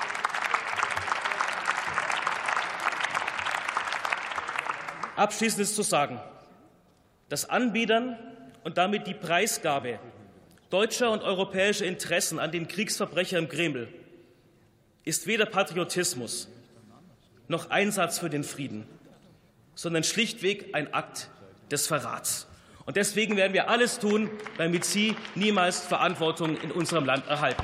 Abschließend ist zu sagen, das Anbiedern und damit die Preisgabe deutscher und europäischer Interessen an den Kriegsverbrecher im Kreml ist weder Patriotismus noch Einsatz für den Frieden, sondern schlichtweg ein Akt des Verrats. Und deswegen werden wir alles tun, damit Sie niemals Verantwortung in unserem Land erhalten.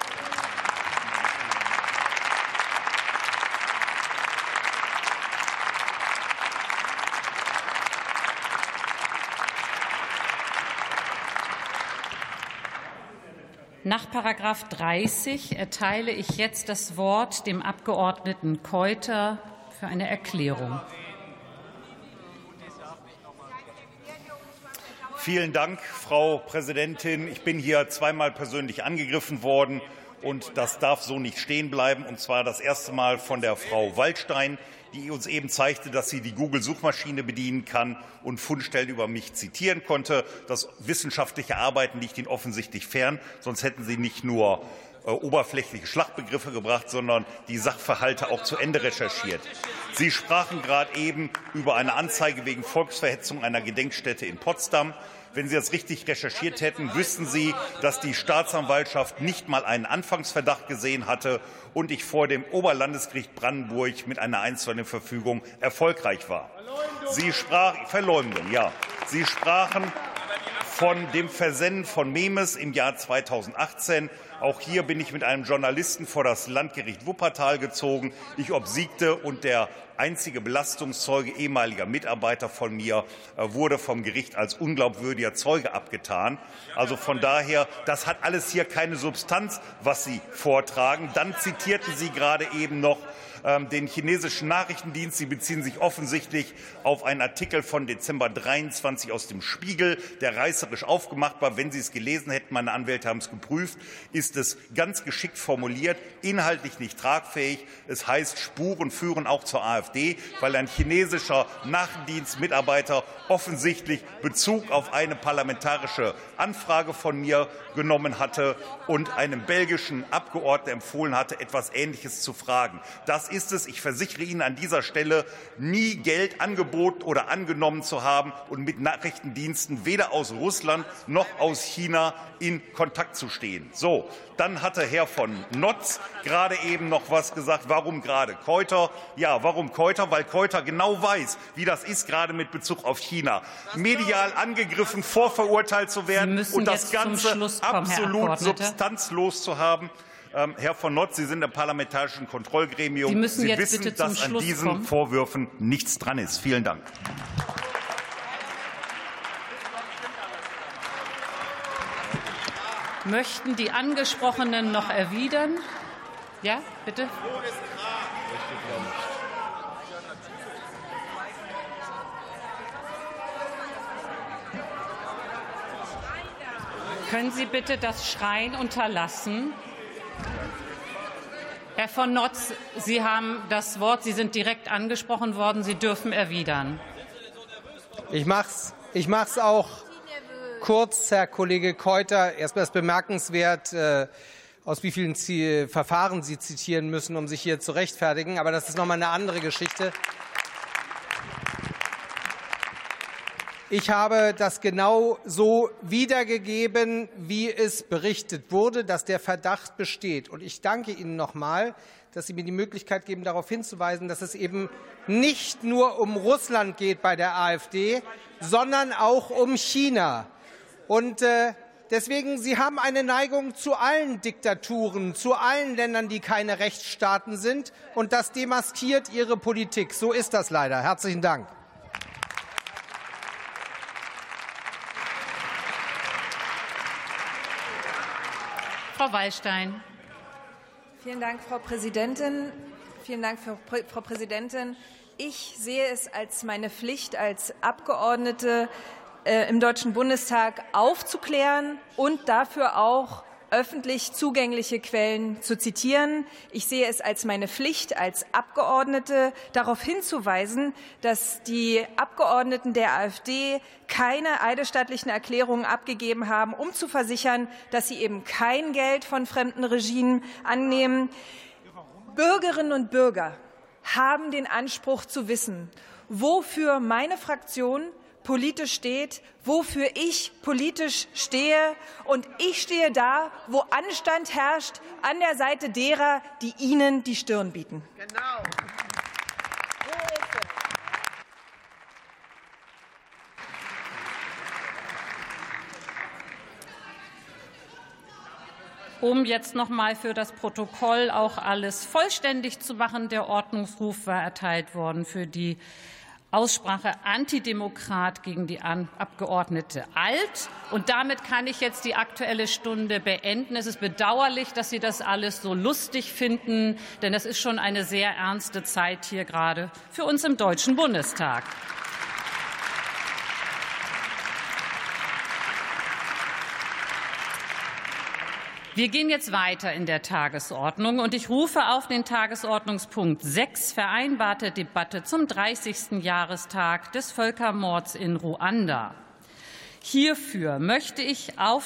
Nach § 30 erteile ich jetzt das Wort dem Abgeordneten Keuter für eine Erklärung. Vielen Dank, Frau Präsidentin. Ich bin hier zweimal persönlich angegriffen worden Und das darf so nicht stehen bleiben. Und zwar das erste Mal von der Frau Waldstein, die uns eben zeigte, dass sie die Google-Suchmaschine bedienen kann und Fundstellen über mich zitieren konnte. Das wissenschaftliche Arbeiten liegt Ihnen offensichtlich fern. Sonst hätten Sie nicht nur oberflächliche Schlachtbegriffe gebracht, sondern die Sachverhalte auch zu Ende recherchiert. Sie sprachen gerade eben über eine Anzeige wegen Volksverhetzung einer Gedenkstätte in Potsdam. Wenn Sie das richtig recherchiert hätten, wüssten Sie, dass die Staatsanwaltschaft nicht mal einen Anfangsverdacht gesehen hatte und ich vor dem Oberlandesgericht Brandenburg mit einer einstweiligen Verfügung erfolgreich war. Sie sprachen von dem Versenden von Memes im Jahr 2018. Auch hier bin ich mit einem Journalisten vor das Landgericht Wuppertal gezogen. Ich obsiegte und der einzige Belastungszeuge, ehemaliger Mitarbeiter von mir, wurde vom Gericht als unglaubwürdiger Zeuge abgetan. Also von daher, das hat alles hier keine Substanz, was Sie vortragen. Dann zitierten Sie gerade eben noch den chinesischen Nachrichtendienst. Sie beziehen sich offensichtlich auf einen Artikel von Dezember 23 aus dem Spiegel, der reißerisch aufgemacht war. Wenn Sie es gelesen hätten, meine Anwälte haben es geprüft, ist es ganz geschickt formuliert, inhaltlich nicht tragfähig. Es heißt, Spuren führen auch zur AfD, weil ein chinesischer Nachrichtendienstmitarbeiter offensichtlich Bezug auf eine parlamentarische Anfrage von mir genommen hatte und einem belgischen Abgeordneten empfohlen hatte, etwas Ähnliches zu fragen. Das ist es. Ich versichere Ihnen an dieser Stelle, nie Geld angeboten oder angenommen zu haben und mit Nachrichtendiensten weder aus Russland noch aus China in Kontakt zu stehen. So, dann hatte Herr von Notz gerade eben noch was gesagt. Warum gerade Keuter? Ja, warum Keuter? Weil Keuter genau weiß, wie das ist, gerade mit Bezug auf China. Medial angegriffen, vorverurteilt zu werden und das Ganze absolut substanzlos zu haben. Herr von Notz, Sie sind im parlamentarischen Kontrollgremium. Sie wissen, dass an diesen Vorwürfen nichts dran ist. Vielen Dank. Möchten die Angesprochenen noch erwidern? Ja, bitte. Können Sie bitte das Schreien unterlassen? Herr von Notz, Sie haben das Wort. Sie sind direkt angesprochen worden. Sie dürfen erwidern. Ich mach's auch kurz, Herr Kollege Keuter. Erstmal ist bemerkenswert, aus wie vielen Verfahren Sie zitieren müssen, um sich hier zu rechtfertigen. Aber das ist noch mal eine andere Geschichte. Ich habe das genau so wiedergegeben, wie es berichtet wurde, dass der Verdacht besteht. Und ich danke Ihnen noch mal, dass Sie mir die Möglichkeit geben, darauf hinzuweisen, dass es eben nicht nur um Russland geht bei der AfD, sondern auch um China. Und deswegen, Sie haben eine Neigung zu allen Diktaturen, zu allen Ländern, die keine Rechtsstaaten sind. Und das demaskiert Ihre Politik. So ist das leider. Herzlichen Dank. Frau Waldstein. Vielen Dank, Frau Präsidentin. Vielen Dank, Frau Präsidentin. Ich sehe es als meine Pflicht als Abgeordnete im Deutschen Bundestag aufzuklären und dafür auch öffentlich zugängliche Quellen zu zitieren. Ich sehe es als meine Pflicht als Abgeordnete, darauf hinzuweisen, dass die Abgeordneten der AfD keine eidesstattlichen Erklärungen abgegeben haben, um zu versichern, dass sie eben kein Geld von fremden Regimen annehmen. Bürgerinnen und Bürger haben den Anspruch zu wissen, wofür meine Fraktion politisch steht, wofür ich politisch stehe. Und ich stehe da, wo Anstand herrscht, an der Seite derer, die Ihnen die Stirn bieten. Genau. Um jetzt noch mal für das Protokoll auch alles vollständig zu machen, der Ordnungsruf war erteilt worden für die Aussprache Antidemokrat gegen die Abgeordnete Alt. Und damit kann ich jetzt die Aktuelle Stunde beenden. Es ist bedauerlich, dass Sie das alles so lustig finden, denn es ist schon eine sehr ernste Zeit hier gerade für uns im Deutschen Bundestag. Wir gehen jetzt weiter in der Tagesordnung und ich rufe auf den Tagesordnungspunkt 6, vereinbarte Debatte zum 30. Jahrestag des Völkermords in Ruanda. Hierfür möchte ich auf